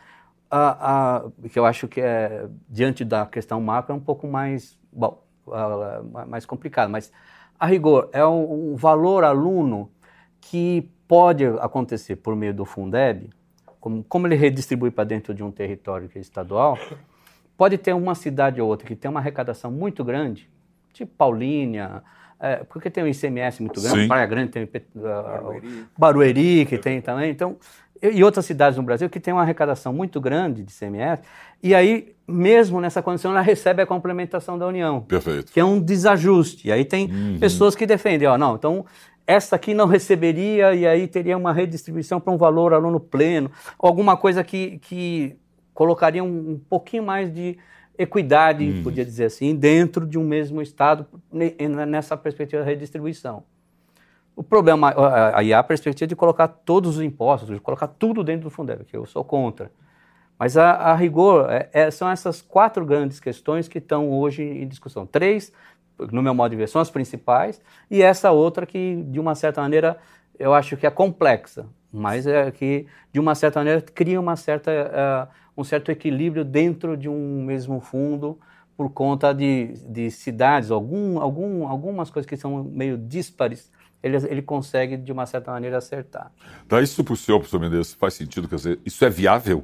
S4: a, a, que eu acho que é, diante da questão macro, é um pouco mais, bom, uh, mais complicado. Mas, a rigor, é um, um valor aluno que pode acontecer por meio do Fundeb, como, como ele redistribui para dentro de um território que é estadual, pode ter uma cidade ou outra que tem uma arrecadação muito grande, tipo Paulínia, é, porque tem um I C M S muito grande, Praia Grande tem uh, Barueri. Barueri, que tem também, então, e outras cidades no Brasil que tem uma arrecadação muito grande de I C M S, e aí, mesmo nessa condição, ela recebe a complementação da União.
S2: Perfeito.
S4: Que é um desajuste. E aí tem uhum. pessoas que defendem, ó, não, então essa aqui não receberia e aí teria uma redistribuição para um valor aluno pleno, ou alguma coisa que, que colocaria um, um pouquinho mais de equidade, hum. podia dizer assim, dentro de um mesmo estado, nessa perspectiva da redistribuição. O problema, aí há a perspectiva de colocar todos os impostos, de colocar tudo dentro do Fundeb, que eu sou contra. Mas a, a rigor, é, é, são essas quatro grandes questões que estão hoje em discussão. Três, no meu modo de ver, são as principais, e essa outra que, de uma certa maneira, eu acho que é complexa, mas é que, de uma certa maneira, cria uma certa, uh, um certo equilíbrio dentro de um mesmo fundo, por conta de, de cidades, algum, algum, algumas coisas que são meio díspares, ele, ele consegue, de uma certa maneira, acertar.
S2: Tá, isso para o senhor, professor Mendes, faz sentido? Quer dizer, isso é viável?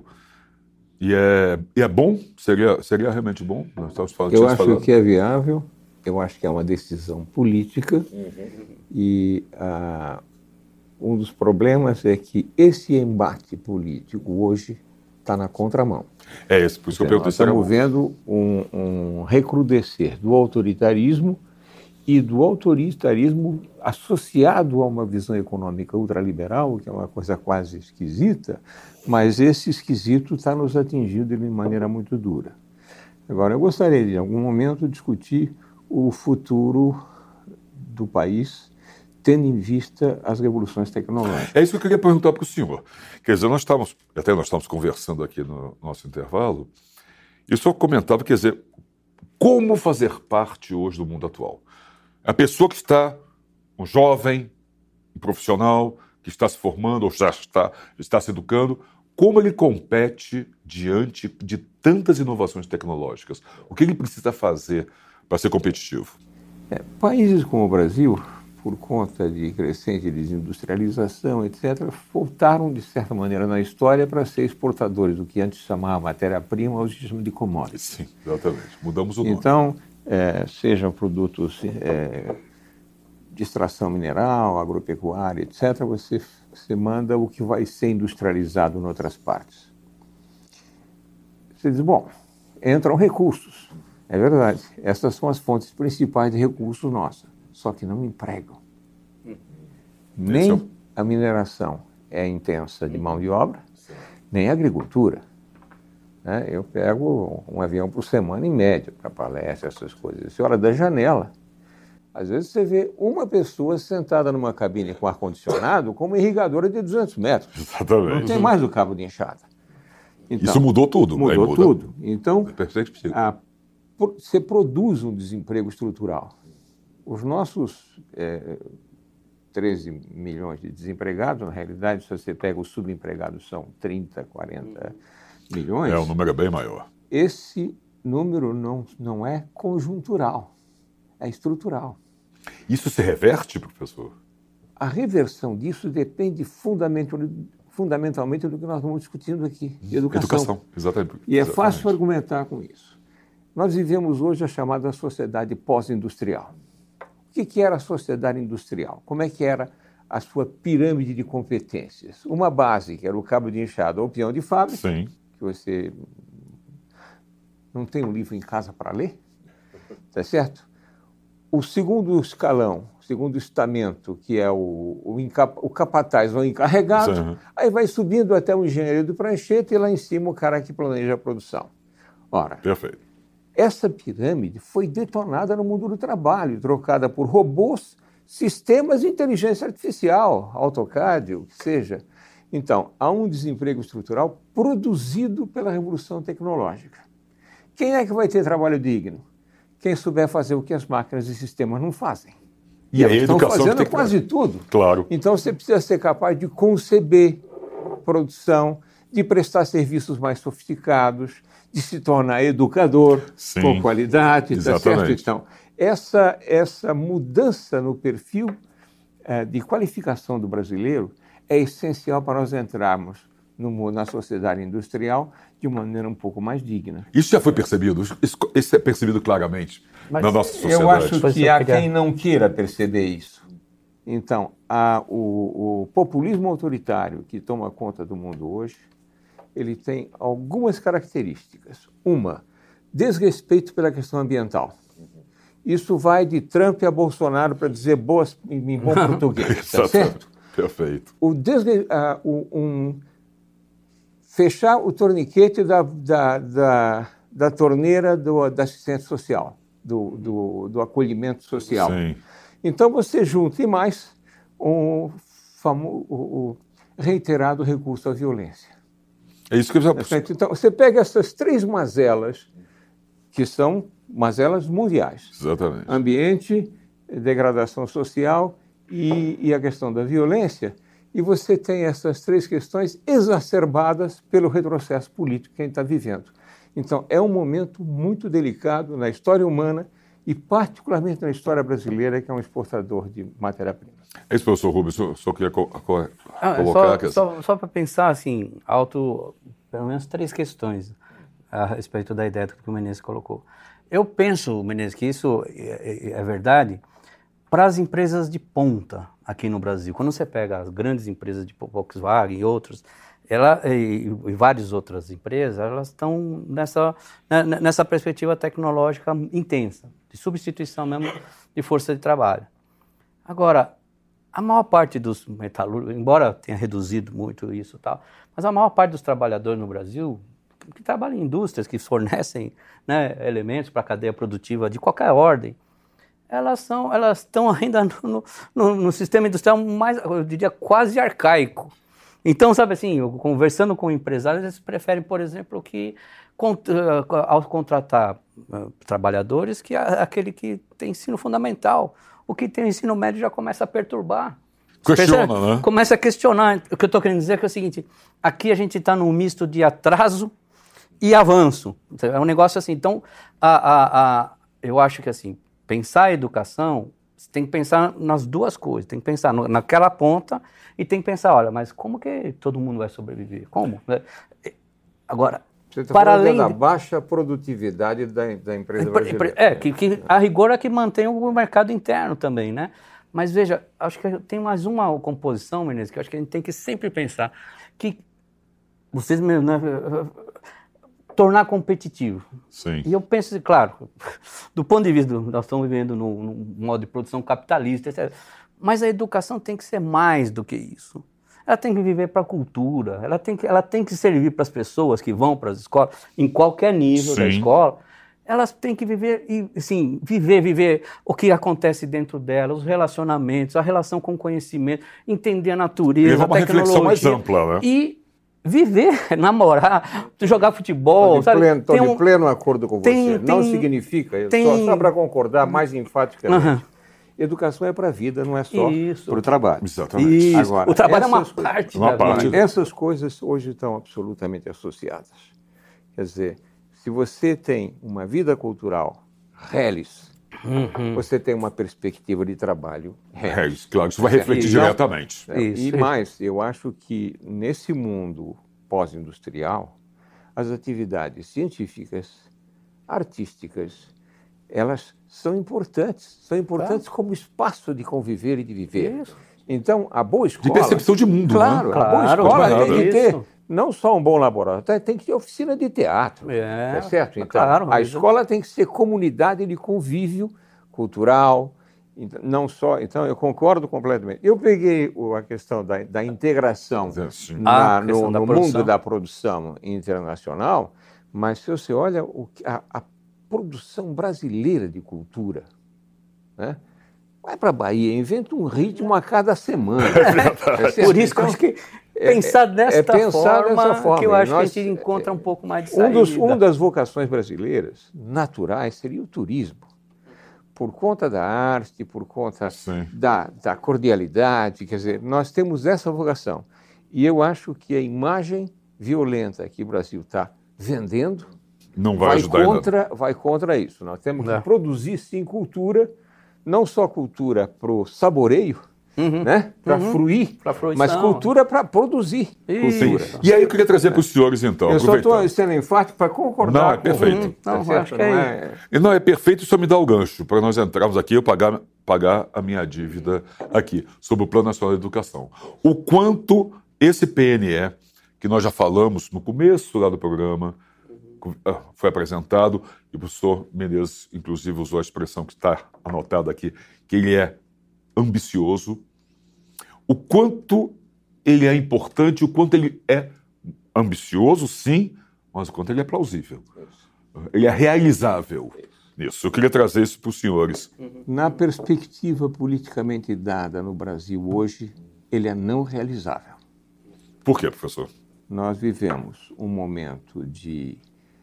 S2: E é, e é bom? Seria, seria realmente bom? Nós estamos falando,
S3: eu acho
S2: falado.
S3: que é viável. Eu acho que é uma decisão política uhum. e uh, um dos problemas é que esse embate político hoje está na contramão.
S2: É isso, por isso que eu perguntei.
S3: Nós estamos vendo um, um recrudescer do autoritarismo e do autoritarismo associado a uma visão econômica ultraliberal, que é uma coisa quase esquisita, mas esse esquisito está nos atingindo de maneira muito dura. Agora, eu gostaria de, em algum momento, discutir o futuro do país, tendo em vista as revoluções tecnológicas.
S2: É isso que eu queria perguntar para o senhor. Quer dizer, nós estávamos, até nós estávamos conversando aqui no nosso intervalo, e o senhor comentava, quer dizer, como fazer parte hoje do mundo atual? A pessoa que está, um jovem, um profissional, que está se formando ou já está, está se educando, como ele compete diante de tantas inovações tecnológicas? O que ele precisa fazer para ser competitivo?
S3: É, países como o Brasil, por conta de crescente desindustrialização, etcétera, voltaram, de certa maneira, na história para ser exportadores do que antes chamava matéria-prima, hoje chama de commodities.
S2: Sim, exatamente. Mudamos o nome.
S3: Então, é, sejam produtos é, de extração mineral, agropecuária, etcétera, você, você manda o que vai ser industrializado em outras partes. Você diz, bom, entram recursos. É verdade, essas são as fontes principais de recursos nossos, só que não empregam. Nem a mineração é intensa de mão de obra, nem a agricultura. Né? Eu pego um avião por semana em média para palestra, essas coisas. Você olha da janela, Às vezes você vê uma pessoa sentada numa cabine com ar-condicionado com uma irrigadora de duzentos metros.
S2: Exatamente.
S3: Não tem mais o cabo de enxada. Então,
S2: isso mudou tudo.
S3: Mudou
S2: muda.
S3: tudo. Então,
S2: é
S3: a, você produz um desemprego estrutural. Os nossos é, treze milhões de desempregados, na realidade, se você pega os subempregados, são trinta, quarenta milhões.
S2: É, o número é bem maior.
S3: Esse número não, não é conjuntural, é estrutural.
S2: Isso se reverte, professor?
S3: A reversão disso depende fundamentalmente, fundamentalmente do que nós estamos discutindo aqui, de educação.
S2: Educação, exatamente.
S3: E é
S2: exatamente.
S3: fácil argumentar com isso. Nós vivemos hoje a chamada sociedade pós-industrial. O que, que era a sociedade industrial? Como é que era a sua pirâmide de competências? Uma base, que era o cabo de enxada ou o peão de fábrica,
S2: Sim.
S3: que você não tem um livro em casa para ler, tá certo? O segundo escalão, o segundo estamento, que é o, o, incap, o capataz ou encarregado, Sim. Aí vai subindo até o engenheiro do prancheta e lá em cima o cara que planeja a produção. Ora,
S2: perfeito.
S3: Essa pirâmide foi detonada no mundo do trabalho, trocada por robôs, sistemas de inteligência artificial, AutoCAD, o que seja. Então, há um desemprego estrutural produzido pela revolução tecnológica. Quem é que vai ter trabalho digno? Quem souber fazer o que as máquinas e sistemas não fazem.
S2: E, e aí a
S3: estão
S2: educação
S3: fazendo
S2: tem que...
S3: quase tudo.
S2: Claro.
S3: Então, você precisa ser capaz de conceber produção, de prestar serviços mais sofisticados, de se tornar educador
S2: Sim,
S3: com qualidade, tá certo? Então, essa, essa mudança no perfil eh, de qualificação do brasileiro é essencial para nós entrarmos no, na sociedade industrial de uma maneira um pouco mais digna.
S2: Isso já foi percebido? Isso, isso é percebido claramente Mas na nossa sociedade?
S3: Eu acho que há quem não queira perceber isso. Então, há o, o populismo autoritário que toma conta do mundo hoje, ele tem algumas características. Uma, desrespeito pela questão ambiental. Isso vai de Trump a Bolsonaro, para dizer boas em bom português, tá certo?
S2: Perfeito.
S3: O desre... uh, o, um... Fechar o torniquete da, da, da, da torneira do, da assistência social, do, do, do acolhimento social.
S2: Sim.
S3: Então você junta e mais um famo... o reiterado recurso à violência.
S2: É isso que eu já...
S3: Então, você pega essas três mazelas, que são mazelas mundiais.
S2: Exatamente.
S3: Ambiente, degradação social e, e a questão da violência, e você tem essas três questões exacerbadas pelo retrocesso político que a gente está vivendo. Então, é um momento muito delicado na história humana e particularmente na história brasileira, que é um exportador de matéria-prima.
S2: É isso, professor Rubens, o senhor queria co co
S4: ah,
S2: colocar...
S4: Só,
S2: que...
S4: só, só para pensar, assim, alto, pelo menos três questões a respeito da ideia que o Menezes colocou. Eu penso, Menezes, que isso é, é verdade para as empresas de ponta aqui no Brasil. Quando você pega as grandes empresas de Volkswagen e outros, ela, e, e várias outras empresas, elas estão nessa, nessa perspectiva tecnológica intensa, de substituição mesmo de força de trabalho. Agora, a maior parte dos metalúrgicos, embora tenha reduzido muito isso e tal, mas a maior parte dos trabalhadores no Brasil, que trabalham em indústrias, que fornecem, né, elementos para a cadeia produtiva de qualquer ordem, elas são, elas estão ainda no, no, no sistema industrial mais, eu diria, quase arcaico. Então, sabe assim, eu, conversando com empresários, eles preferem, por exemplo, que contra, ao contratar uh, trabalhadores, que a, aquele que tem ensino fundamental. O que tem ensino médio já começa a perturbar.
S2: Questiona,
S4: percebe?
S2: né?
S4: Começa a questionar. O que eu estou querendo dizer é, que é o seguinte, aqui a gente está num misto de atraso e avanço. É um negócio assim. Então, a, a, a, eu acho que assim, pensar a educação, você tem que pensar nas duas coisas. Tem que pensar no, naquela ponta e tem que pensar, olha, mas como que todo mundo vai sobreviver? Como? Agora,
S3: você está
S4: para
S3: falando
S4: além
S3: da
S4: de...
S3: baixa produtividade da, da empresa brasileira.
S4: É, que, que a rigor é que mantém o mercado interno também, né? Mas veja, acho que tem mais uma composição, Menezes, que eu acho que a gente tem que sempre pensar, que vocês mesmo, né, tornar competitivo.
S2: Sim.
S4: E eu penso, claro, do ponto de vista, do, nós estamos vivendo num, num modo de produção capitalista, etcétera, mas a educação tem que ser mais do que isso. Ela tem que viver para a cultura, ela tem que, ela tem que servir para as pessoas que vão para as escolas, em qualquer nível Sim. da escola, elas têm que viver, assim, viver, viver o que acontece dentro delas, os relacionamentos, a relação com o conhecimento, entender a natureza,
S2: levar uma
S4: a tecnologia.
S2: reflexão mais ampla, né?
S4: E viver, namorar, jogar futebol.
S3: Estou de, pleno,
S4: um,
S3: de pleno acordo com
S4: tem,
S3: você.
S4: Tem,
S3: não significa,
S4: tem,
S3: só, só para concordar mais enfaticamente,
S4: uhum.
S3: educação é para a vida, não é só para o trabalho.
S2: Exatamente.
S4: Isso.
S3: Agora,
S4: o trabalho é uma
S3: essas,
S4: parte
S2: uma
S4: da
S2: parte.
S4: vida.
S3: Essas coisas hoje estão absolutamente associadas. Quer dizer, se você tem uma vida cultural reles, uhum. você tem uma perspectiva de trabalho reles.
S2: É, claro, isso vai refletir
S3: e,
S2: diretamente.
S3: Não, isso, e isso. mais, eu acho que nesse mundo pós-industrial, as atividades científicas, artísticas, elas são importantes. São importantes claro. como espaço de conviver e de viver. Isso. Então, a boa escola...
S2: De percepção de mundo,
S3: claro,
S2: né?
S3: Claro, a boa
S4: claro,
S3: escola tem que ter
S4: isso.
S3: não só um bom laboratório, tem que ter oficina de teatro.
S4: É,
S3: é certo? Então,
S4: claro,
S3: a escola tem que ser comunidade de convívio cultural, não só... Então, eu concordo completamente. Eu peguei a questão da, da integração na,
S4: ah, questão
S3: no,
S4: da
S3: no mundo da produção internacional, mas se você olha o, a, a produção brasileira de cultura, né? Vai para a Bahia, inventa um ritmo a cada semana.
S4: É Por isso que eu acho que pensar desta
S3: é pensar
S4: forma,
S3: dessa forma
S4: que eu acho
S3: nós,
S4: que a gente encontra um pouco mais de
S3: um
S4: saída.
S3: dos, uma das vocações brasileiras naturais seria o turismo. Por conta da arte, por conta da, da cordialidade, quer dizer, nós temos essa vocação. E eu acho que a imagem violenta que o Brasil está vendendo
S2: não vai,
S3: vai,
S2: ajudar
S3: contra, vai contra isso. Nós temos que
S4: não.
S3: produzir, sim, cultura, não só cultura para o saboreio, uhum. né? para uhum. fruir, mas cultura para produzir cultura.
S2: Sim. E aí eu queria trazer para os senhores, então.
S3: Eu só estou sendo enfático para concordar.
S2: Não, é perfeito.
S3: Com... Não, é acho que é...
S2: É... Não, é perfeito, só me dá o gancho para nós entrarmos aqui e eu pagar, pagar a minha dívida aqui, sobre o Plano Nacional de Educação. O quanto esse P N E, que nós já falamos no começo lá do programa, foi apresentado, e o professor Menezes, inclusive, usou a expressão que está anotada aqui, que ele é ambicioso, o quanto ele é importante, o quanto ele é ambicioso, sim, mas o quanto ele é plausível. Ele é realizável. Isso. Eu queria trazer isso para os senhores.
S3: Na perspectiva politicamente dada no Brasil hoje, ele é não realizável.
S2: Por quê, professor?
S3: Nós vivemos um momento de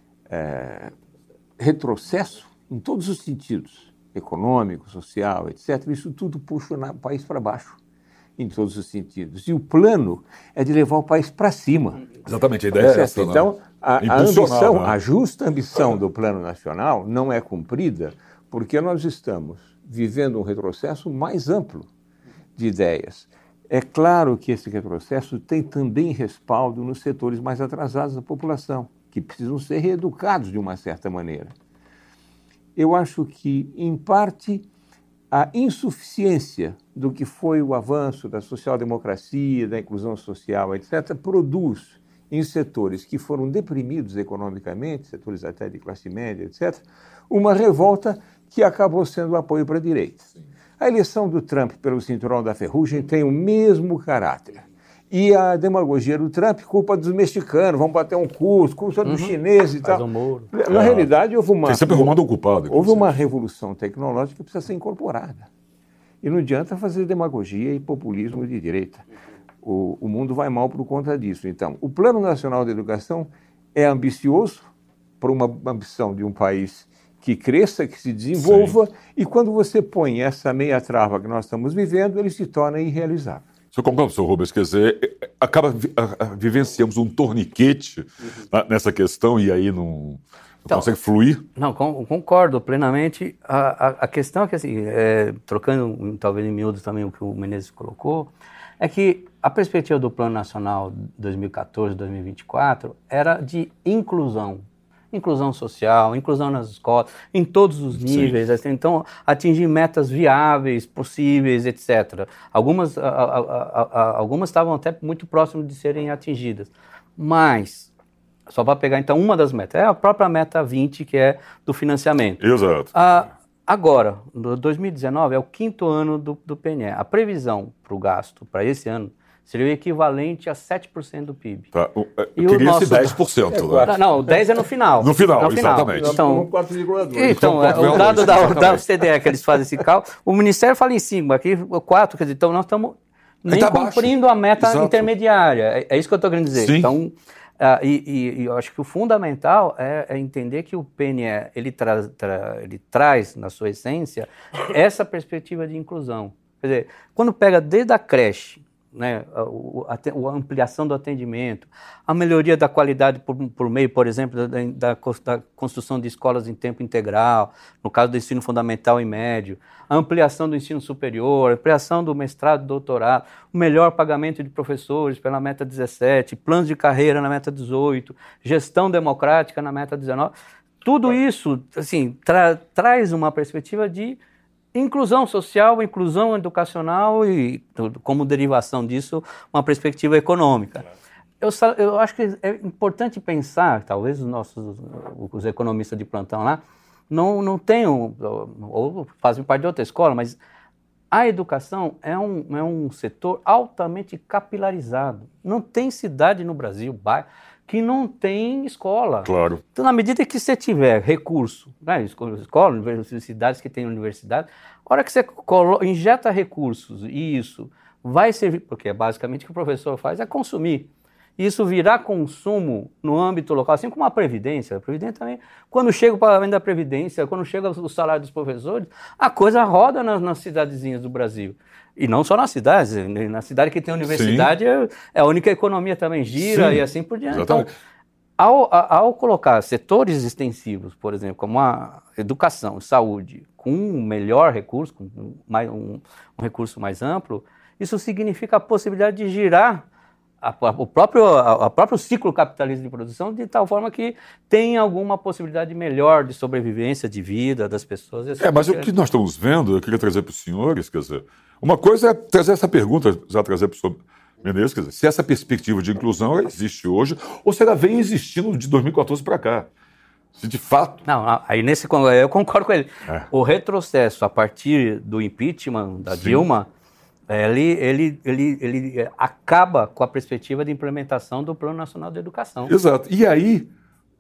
S3: É, retrocesso em todos os sentidos, econômico, social, etcétera. Isso tudo puxa o país para baixo, em todos os sentidos. E o plano é de levar o país para cima.
S2: Exatamente, a ideia é essa.
S3: Então, a, a ambição, né? a justa ambição do Plano Nacional não é cumprida porque nós estamos vivendo um retrocesso mais amplo de ideias. É claro que esse retrocesso tem também respaldo nos setores mais atrasados da população, que precisam ser reeducados de uma certa maneira. Eu acho que, em parte, a insuficiência do que foi o avanço da social-democracia, da inclusão social, etcétera, produz em setores que foram deprimidos economicamente, setores até de classe média, etcétera, uma revolta que acabou sendo apoio para a direita. Sim. A eleição do Trump pelo cinturão da ferrugem tem o mesmo caráter. E a demagogia do Trump, culpa dos mexicanos, vão bater um curso, culpa dos uhum. chineses e tal.
S4: Um
S3: Na é. realidade, houve uma...
S2: Tem sempre arrumando um culpado.
S3: Houve uma revolução tecnológica que precisa ser incorporada. E não adianta fazer demagogia e populismo de direita. O, o mundo vai mal por conta disso. Então, o Plano Nacional de Educação é ambicioso para uma ambição de um país que cresça, que se desenvolva, Sim. e quando você põe essa meia trava que nós estamos vivendo, ele se torna irrealizável.
S2: Você concorda, professor Rubens? Quer dizer, acaba, a, a, vivenciamos um torniquete uhum. nessa questão e aí não, não então, consegue fluir?
S4: Não, com, concordo plenamente. A, a, a questão é que, assim, é, trocando talvez em miúdos também o que o Menezes colocou, é que a perspectiva do Plano Nacional dois mil e catorze a dois mil e vinte e quatro era de inclusão. Inclusão social, inclusão nas escolas, em todos os níveis, assim, então atingir metas viáveis, possíveis, etcétera. Algumas, a, a, a, a, algumas estavam até muito próximas de serem atingidas, mas, só para pegar então uma das metas, é a própria meta vinte, que é do financiamento.
S2: Exato.
S4: Ah, agora, dois mil e dezenove é o quinto ano do, do P N E, a previsão para o gasto para esse ano seria o equivalente a sete por cento do P I B.
S2: Tá. Eu
S4: E o
S2: queria
S4: nosso-
S2: esse dez por cento.
S3: É,
S2: né?
S4: Não, o dez é no final.
S2: No final,
S4: No
S2: exatamente.
S4: Então,
S3: quatro vírgula dois.
S4: então
S2: Então,
S4: é, o dado da,
S2: exatamente.
S4: da O C D E que eles fazem esse cálculo, o Ministério fala em cinco, aqui quatro, quer dizer, então nós estamos nem
S2: tá baixo.
S4: cumprindo a meta
S2: Exato.
S4: intermediária. É, é isso que eu estou querendo dizer.
S2: Sim.
S4: Então, ah, e, e- e eu acho que o fundamental é, é entender que o P N E ele, tra, tra, ele traz, na sua essência, essa perspectiva de inclusão. Quer dizer, quando pega desde a creche, né, a, o- a, te- a ampliação do atendimento, a melhoria da qualidade por, por meio, por exemplo, da, da cons- da construção de escolas em tempo integral, no caso do ensino fundamental e médio, a ampliação do ensino superior, a ampliação do mestrado e doutorado, o melhor pagamento de professores pela meta dezessete, planos de carreira na meta dezoito, gestão democrática na meta dezenove, tudo isso assim, tra- traz uma perspectiva de inclusão social, inclusão educacional e, tudo, como derivação disso, uma perspectiva econômica. Eu, sa- eu acho que é importante pensar, talvez os nossos os economistas de plantão lá não, não tenham, ou fazem parte de outra escola, mas a educação é um, é um setor altamente capilarizado. Não tem cidade no Brasil, bairro, que não tem escola.
S2: Claro.
S4: Então, na medida que você tiver recurso, né, escola, escola, universidades que têm universidade, a hora que você colo- injeta recursos e isso vai servir, porque é basicamente o que o professor faz, é consumir. Isso virá consumo no âmbito local, assim como a Previdência. A Previdência também, quando chega o pagamento da Previdência, quando chega o salário dos professores, a coisa roda nas, nas cidadezinhas do Brasil. E não só nas cidades, na cidade que tem universidade, é, é a única economia também gira. Sim, e assim por diante. Então, ao, ao colocar setores extensivos, por exemplo, como a educação, saúde, com um melhor recurso, com mais, um, um recurso mais amplo, isso significa a possibilidade de girar a, a, o, próprio, a, a próprio ciclo capitalista de produção de tal forma que tem alguma possibilidade melhor de sobrevivência, de vida das pessoas.
S2: É, mas o que nós estamos vendo, eu queria trazer para os senhores, quer dizer, uma coisa é trazer essa pergunta, já trazer para o senhor Menezes, quer dizer, se essa perspectiva de inclusão existe hoje, ou se ela vem existindo de dois mil e quatorze para cá. Se de fato...
S4: Não, aí nesse eu concordo com ele. É. O retrocesso a partir do impeachment da Sim. Dilma, ele, ele, ele, ele acaba com a perspectiva de implementação do Plano Nacional de Educação.
S2: Exato. E aí,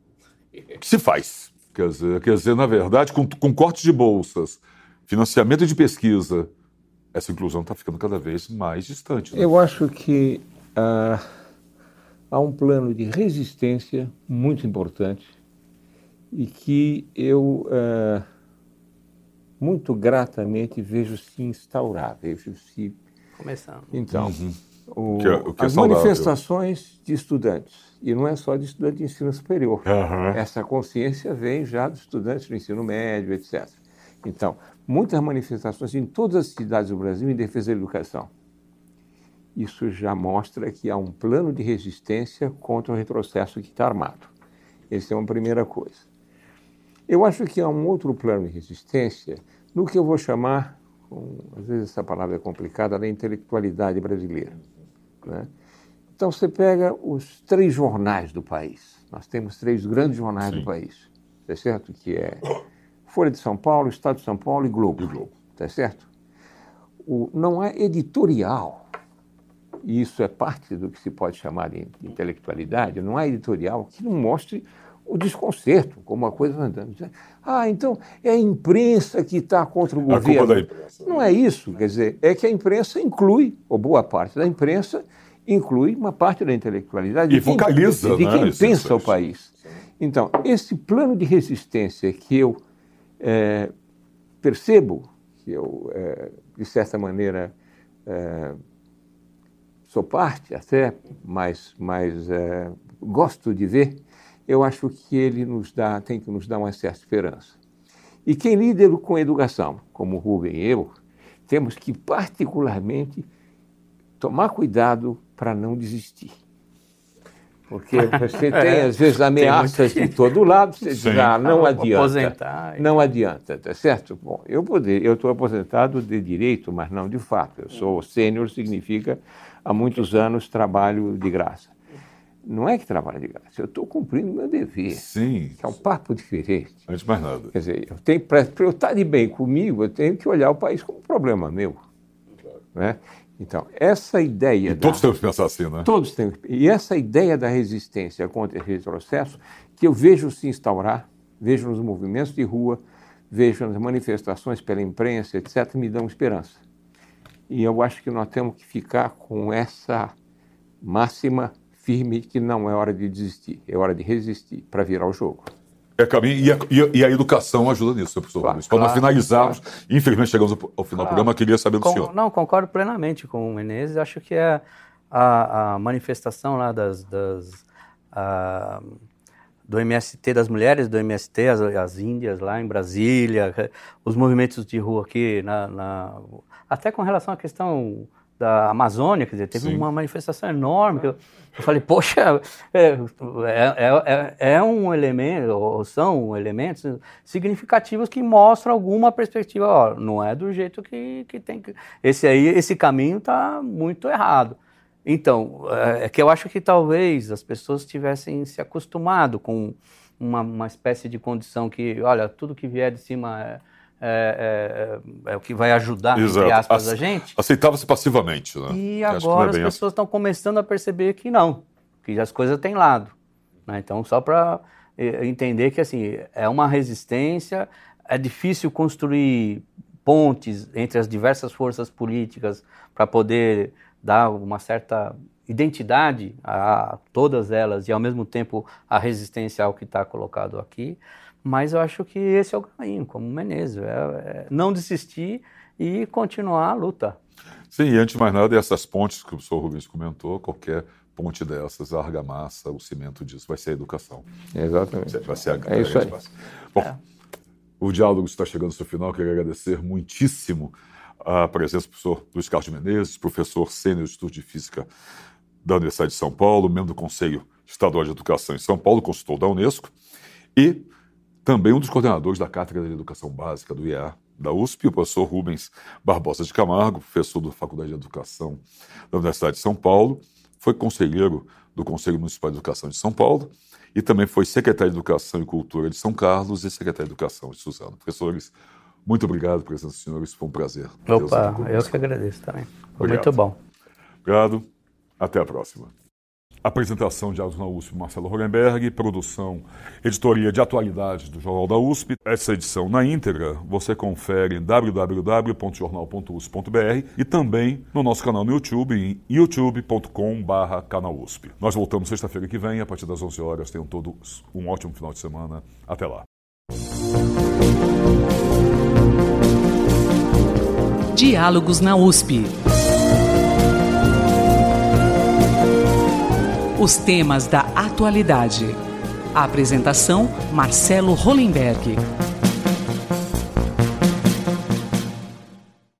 S2: o que se faz? Quer dizer, quer dizer na verdade, com, com cortes de bolsas, financiamento de pesquisa, essa inclusão está ficando cada vez mais distante. Né?
S3: Eu acho que uh, há um plano de resistência muito importante e que eu uh, muito gratamente vejo se instaurar, vejo se...
S4: Começando.
S3: Então,
S2: uhum.
S3: o,
S2: que é, o que é
S3: as
S2: saudável.
S3: manifestações de estudantes, e não é só de estudantes de ensino superior,
S2: uhum.
S3: essa consciência vem já dos estudantes do ensino médio, etcétera. Então, muitas manifestações em todas as cidades do Brasil em defesa da educação. Isso já mostra que há um plano de resistência contra o retrocesso que está armado. Essa é uma primeira coisa. Eu acho que há um outro plano de resistência no que eu vou chamar, com, às vezes essa palavra é complicada, da intelectualidade brasileira. Né? Então, você pega os três jornais do país. Nós temos três grandes jornais Sim. do país, tá certo? Que é Folha de São Paulo, Estado de São Paulo e Globo, e Globo. Tá certo? O, não há editorial, e isso é parte do que se pode chamar de intelectualidade, não há editorial que não mostre o desconcerto, como uma coisa andando. Ah, então é a imprensa que está contra o
S2: a
S3: governo.
S2: Culpa da imprensa.
S3: Não é isso, quer dizer, é que a imprensa inclui, ou boa parte da imprensa, inclui uma parte da intelectualidade.
S2: E focaliza,
S3: de quem
S2: né,
S3: pensa o país. Então, esse plano de resistência que eu é, percebo, que eu, é, de certa maneira, é, sou parte até, mas, mas é, gosto de ver, eu acho que ele nos dá, tem que nos dar uma certa esperança. E quem lida com a educação, como o Rubem e eu, temos que particularmente tomar cuidado para não desistir. Porque você tem, é, às vezes, ameaças de todo lado, você diz, ah, não adianta,
S4: aposentar.
S3: não adianta, tá certo? Bom, eu poder, eu estou aposentado de direito, mas não de fato. Eu sou sênior, significa há muitos anos trabalho de graça. Não é que trabalho de graça, eu estou cumprindo meu dever.
S2: Sim.
S3: Que é um papo diferente.
S2: Antes de mais nada.
S3: Quer dizer, eu tenho, para eu estar de bem comigo, eu tenho que olhar o país como um problema meu. Claro. Né? Então, essa ideia...
S2: E
S3: da...
S2: todos temos que pensar assim, né?
S3: Todos temos. E essa ideia da resistência contra esse retrocesso, que eu vejo se instaurar, vejo nos movimentos de rua, vejo nas manifestações pela imprensa, etcétera, me dão esperança. E eu acho que nós temos que ficar com essa máxima firme que não é hora de desistir, é hora de resistir para virar o jogo.
S2: É caminho, e, a, e a educação ajuda nisso, professor
S3: Claro,
S2: Rubens. Para
S4: claro,
S2: nós finalizarmos,
S4: claro.
S2: infelizmente chegamos ao, ao final
S4: Claro.
S2: do programa, queria saber do
S4: Com,
S2: senhor.
S4: Não, concordo plenamente com o Menezes. Acho que é a, a manifestação lá das, das, a, do M S T, das mulheres do M S T, as, as índias lá em Brasília, os movimentos de rua aqui, na, na, até com relação à questão da Amazônia, quer dizer, teve Sim. uma manifestação enorme. Que eu, eu falei, poxa, é, é, é, é um elemento, ou são elementos significativos que mostram alguma perspectiva. Ó, não é do jeito que, que tem que... Esse aí, esse caminho está muito errado. Então, é que eu acho que talvez as pessoas tivessem se acostumado com uma, uma espécie de condição que, olha, tudo que vier de cima... É, É, é, é o que vai ajudar,
S2: Exato.
S4: entre aspas,
S2: Ace-
S4: a gente.
S2: Aceitava-se passivamente, né?
S4: E
S2: Acho que não
S4: agora
S2: é
S4: as
S2: bem
S4: pessoas estão começando a perceber que não, que as coisas têm lado. Né? Então, só para entender que assim, é uma resistência, é difícil construir pontes entre as diversas forças políticas para poder dar uma certa identidade a todas elas e, ao mesmo tempo, a resistência ao que está colocado aqui. Mas eu acho que esse é o caminho, como o Menezes, é, é não desistir e continuar a luta.
S2: Sim, e antes de mais nada, essas pontes que o professor Rubens comentou, qualquer ponte dessas, a argamassa, o cimento disso, vai ser a educação.
S3: Exatamente.
S2: Vai ser a
S3: É isso aí.
S2: Bom,
S4: É.
S2: o diálogo está chegando ao seu final, queria agradecer muitíssimo a presença do professor Luiz Carlos de Menezes, professor sênior de Estudos de Física da Universidade de São Paulo, membro do Conselho Estadual de Educação em São Paulo, consultor da Unesco, e também um dos coordenadores da Cátedra de Educação Básica do I E A da U S P, o professor Rubens Barbosa de Camargo, professor da Faculdade de Educação da Universidade de São Paulo, foi conselheiro do Conselho Municipal de Educação de São Paulo e também foi secretário de Educação e Cultura de São Carlos e secretário de Educação de Suzano. Professores, muito obrigado pela presença dos senhores, foi um prazer.
S4: Opa, eu que agradeço também. Foi
S2: Obrigado.
S4: muito bom.
S2: Obrigado, até a próxima. Apresentação de Diálogos na U S P, Marcelo Hollenberg, produção, editoria de atualidades do Jornal da U S P. Essa edição na íntegra você confere em w w w ponto jornal ponto u s p ponto b r e também no nosso canal no YouTube, em youtube ponto com barra canal U S P. Nós voltamos sexta-feira que vem, a partir das onze horas. Tenham todos um ótimo final de semana. Até lá.
S1: Diálogos na U S P. Os temas da atualidade. A apresentação, Marcelo Hollenberg.